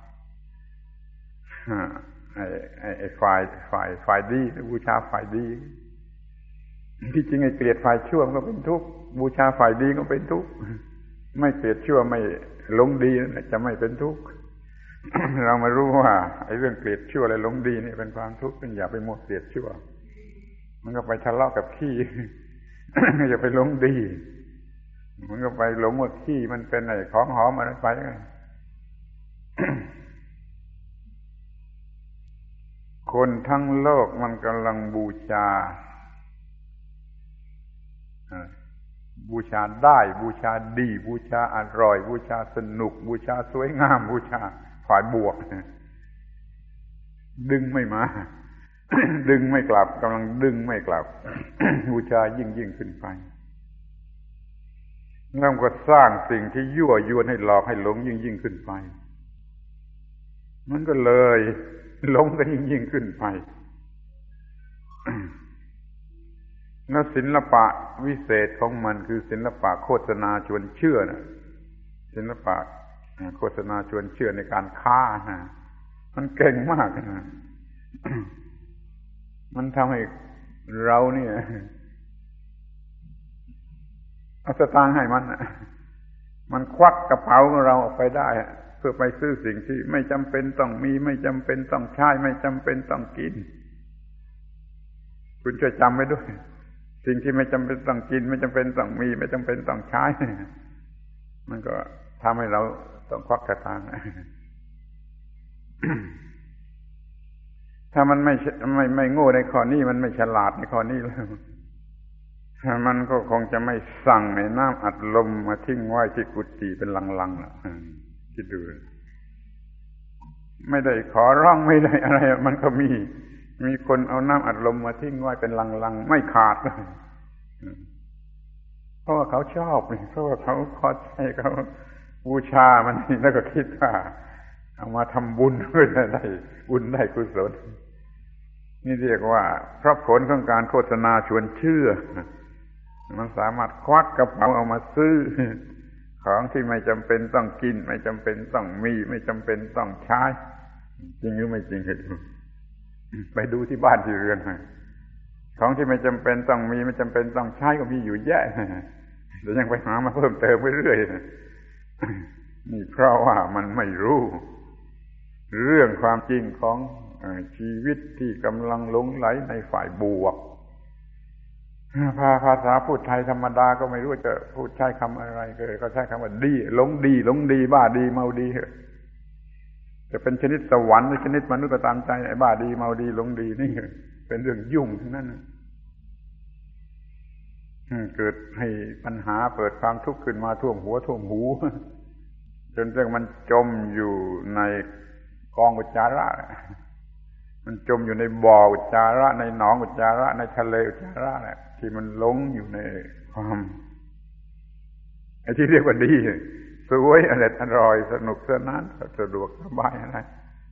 S1: ไอ้ไอ้ไอ้ฝ่ายฝ่ายฝ่ายดีบูชาฝ่ายดีที่จริงไอ้เกลียดฝ่ายชั่วก็เป็นทุกข์บูชาฝ่ายดีก็เป็นทุกข์ไม่เกลียดชั่วไม่หลงดีจะไม่เป็นทุกข์ เรามารู้ว่าไอ้เรื่องเกลียดชั่วและหลงดีนี่เป็นความทุกข์อย่าไปมัวเกลียดชั่วมันก็ไปทะเลาะกับขี้ อย่าไปหลงดีมันก็ไปหลงว่าขี้มันเป็นไอ้ของหอมอะไรไป คนทั้งโลกมันกำลังบูชาบูชาได้บูชาดีบูชาอร่อยบูชาสนุกบูชาสวยงามบูชาฝ่ายบวกดึงไม่มา ดึงไม่กลับกำลังดึงไม่กลับ บูชายิ่งยิ่งขึ้นไปแล้วก็สร้างสิ่งที่ยั่วยวนให้หลอกให้หลงยิ่งยิ่งขึ้นไปมันก็เลยหลงกันยิ่งยิ่งขึ้นไปแล้วศิลปะวิเศษของมันคือศิลปะโฆษณาชวนเชื่อนะศิลปะโฆษณาชวนเชื่อในการค้านะมันเก่งมากนะมันทำให้เราเนี่ยเอาสตางค์ให้มันมันควักกระเป๋าของเราออกไปได้เพื่อไปซื้อสิ่งที่ไม่จำเป็นต้องมีไม่จำเป็นต้องใช้ไม่จำเป็นต้องกินคุณช่วยจำไว้ด้วยสิ่งที่ไม่จำเป็นต้องกินไม่จำเป็นต้องมีไม่จำเป็นต้องใช้มันก็ทำให้เราต้องควักสตางค์ถ้ามันไม่ไม่ไม่โง่ในข้อนี้มันไม่ฉลาดในข้อนี้แล้วมันก็คงจะไม่สั่งให้น้ำอัดลมมาทิ้งไว้ที่กุฏิเป็นลังๆล่ะคิดดูไม่ได้ขอร้องไม่ได้อะไรมันก็มีมีคนเอาน้ำอัดลมมาทิ้งไว้เป็นลังๆไม่ขาดเลยเพราะว่าเขาชอบเพราะว่าเขาพอใจเขาบูชามันแล้วก็คิดว่าเอามาทำบุญเพื่อได้บุญได้กุศลนี่เรียกว่าเพราะผลของการโฆษณาชวนเชื่อมันสามารถควักกระเป๋าเอามาซื้อของที่ไม่จำเป็นต้องกินไม่จำเป็นต้องมีไม่จำเป็นต้องใช้จริงหรือไม่จริงกันไปดูที่บ้านที่เรือนของที่ไม่จำเป็นต้องมีไม่จำเป็นต้องใช้ก็มีอยู่แยะเดี๋ยวยังไปหามาเพิ่มเติมไปเรื่อยนี่เพราะว่ามันไม่รู้เรื่องความจริงของชีวิตที่กำลังหลงไหลในฝ่ายบวกภาภาษาพูดไทยธรรมดาก็ไม่รู้จะพูดใช้คำอะไรก็ใช้คำว่าดีหลงดีหลงดีบ้าดีเมาดีจะเป็นชนิดสวรรค์หรือชนิดมนุษย์ก็ตามใจไอ้บ้าดีเมาดีหลงดีนี่เป็นเรื่องยุ่งทั้งนั้นเกิดให้ปัญหาเปิดความทุกข์ขึ้นมาท่วมหัวท่วมหูจนเรื่องมันจมอยู่ในกองอุจจาระมันจมอยู่ในบ่ออุจจาระในหนองอุจจาระในทะเลอุจจาระแหละที่มันหลงอยู่ในความไอ้ที่เรียกว่าดีสวยอร่อยอร่อยสนุกสนานสะดวกสบายอะไร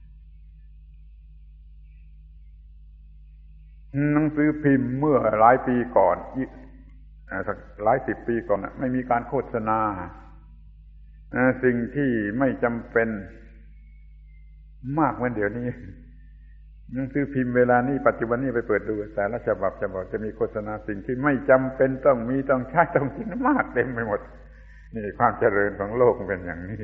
S1: หนังสือพิมพ์เมื่อหลายปีก่อนสักหลายสิบปีก่อนไม่มีการโฆษณาสิ่งที่ไม่จำเป็นมากเหมือนเดี๋ยวนี้หนังสือพิมพ์เวลานี้ปัจจุบันนี้ไปเปิดดูแต่ละฉบับจะบอกจะมีโฆษณาสิ่งที่ไม่จำเป็นต้องมีต้องใช้ต้องกินมากเต็มไปหมดนี่ความเจริญของโลกเป็นอย่างนี้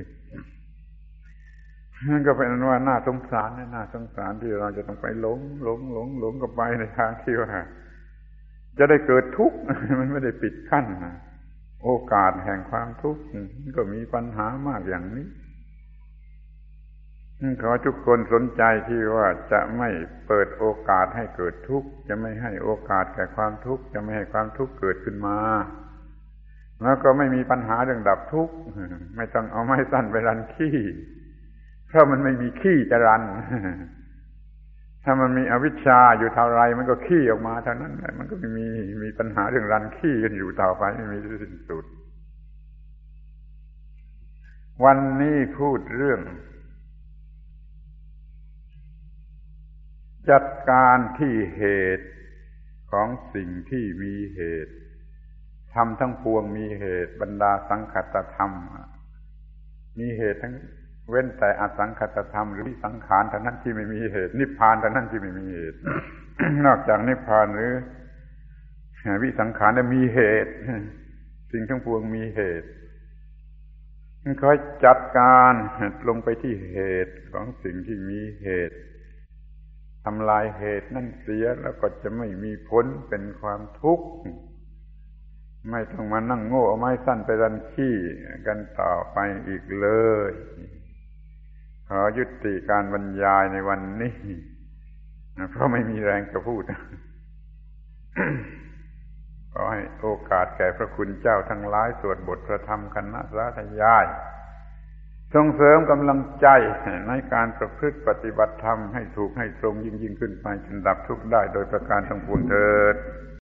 S1: นั่นก็เป็นว่าน่าสงสารน่าสงสารที่เราจะต้องไปหลงหลงหลงหลงกับไปในทางที่ว่าจะได้เกิดทุกข์มันไม่ได้ปิดกั้นโอกาสแห่งความทุกข์ก็มีปัญหามากอย่างนี้ขอทุกคนสนใจที่ว่าจะไม่เปิดโอกาสให้เกิดทุกข์จะไม่ให้โอกาสแก่ความทุกข์จะไม่ให้ความทุกข์เกิดขึ้นมาแล้วก็ไม่มีปัญหาเรื่องดับทุกข์ไม่ต้องเอาไม้สั้นไปรันขี้เพราะมันไม่มีขี้จะรันถ้ามันมีอวิชชาอยู่เท่าไรมันก็ขี้ออกมาเท่านั้นแหละมันก็ไม่มีมีปัญหาเรื่องรันขี้กันอยู่ต่อไปไม่มีสิ้นสุดวันนี้พูดเรื่องจัดการที่เหตุของสิ่งที่มีเหตุธรรมทั้งปวงมีเหตุบรรดาสังคตธรรมมีเหตุทั้งเว้นแต่อสังคตธรรมหรือวิสังขารเท่านั้นที่ไม่มีเหตุนิพพานเท่านั้นที่ไม่มีเหตุ นอกจากนิพพานหรือวิสังขารนั้นมีเหตุสิ่งทั้งปวงมีเหตุค่อยจัดการลงไปที่เหตุของสิ่งที่มีเหตุทำลายเหตุนั่นเสียแล้วก็จะไม่มีผลเป็นความทุกข์ไม่ต้องมานั่งโง่เอาไม้สั้นไปรันขี้กันต่อไปอีกเลยขอยุติการบรรยายในวันนี้เพราะไม่มีแรงจะพูด ขอให้โอกาสแก่พระคุณเจ้าทั้งหลายสวดบทพระธรรมคณะสาธยายส่งเสริมกำลังใจในการประพฤติปฏิบัติธรรมให้ถูกให้ตรงยิ่งยิ่งขึ้นไปจนดับทุกข์ได้โดยประการทั้งปวงเถิด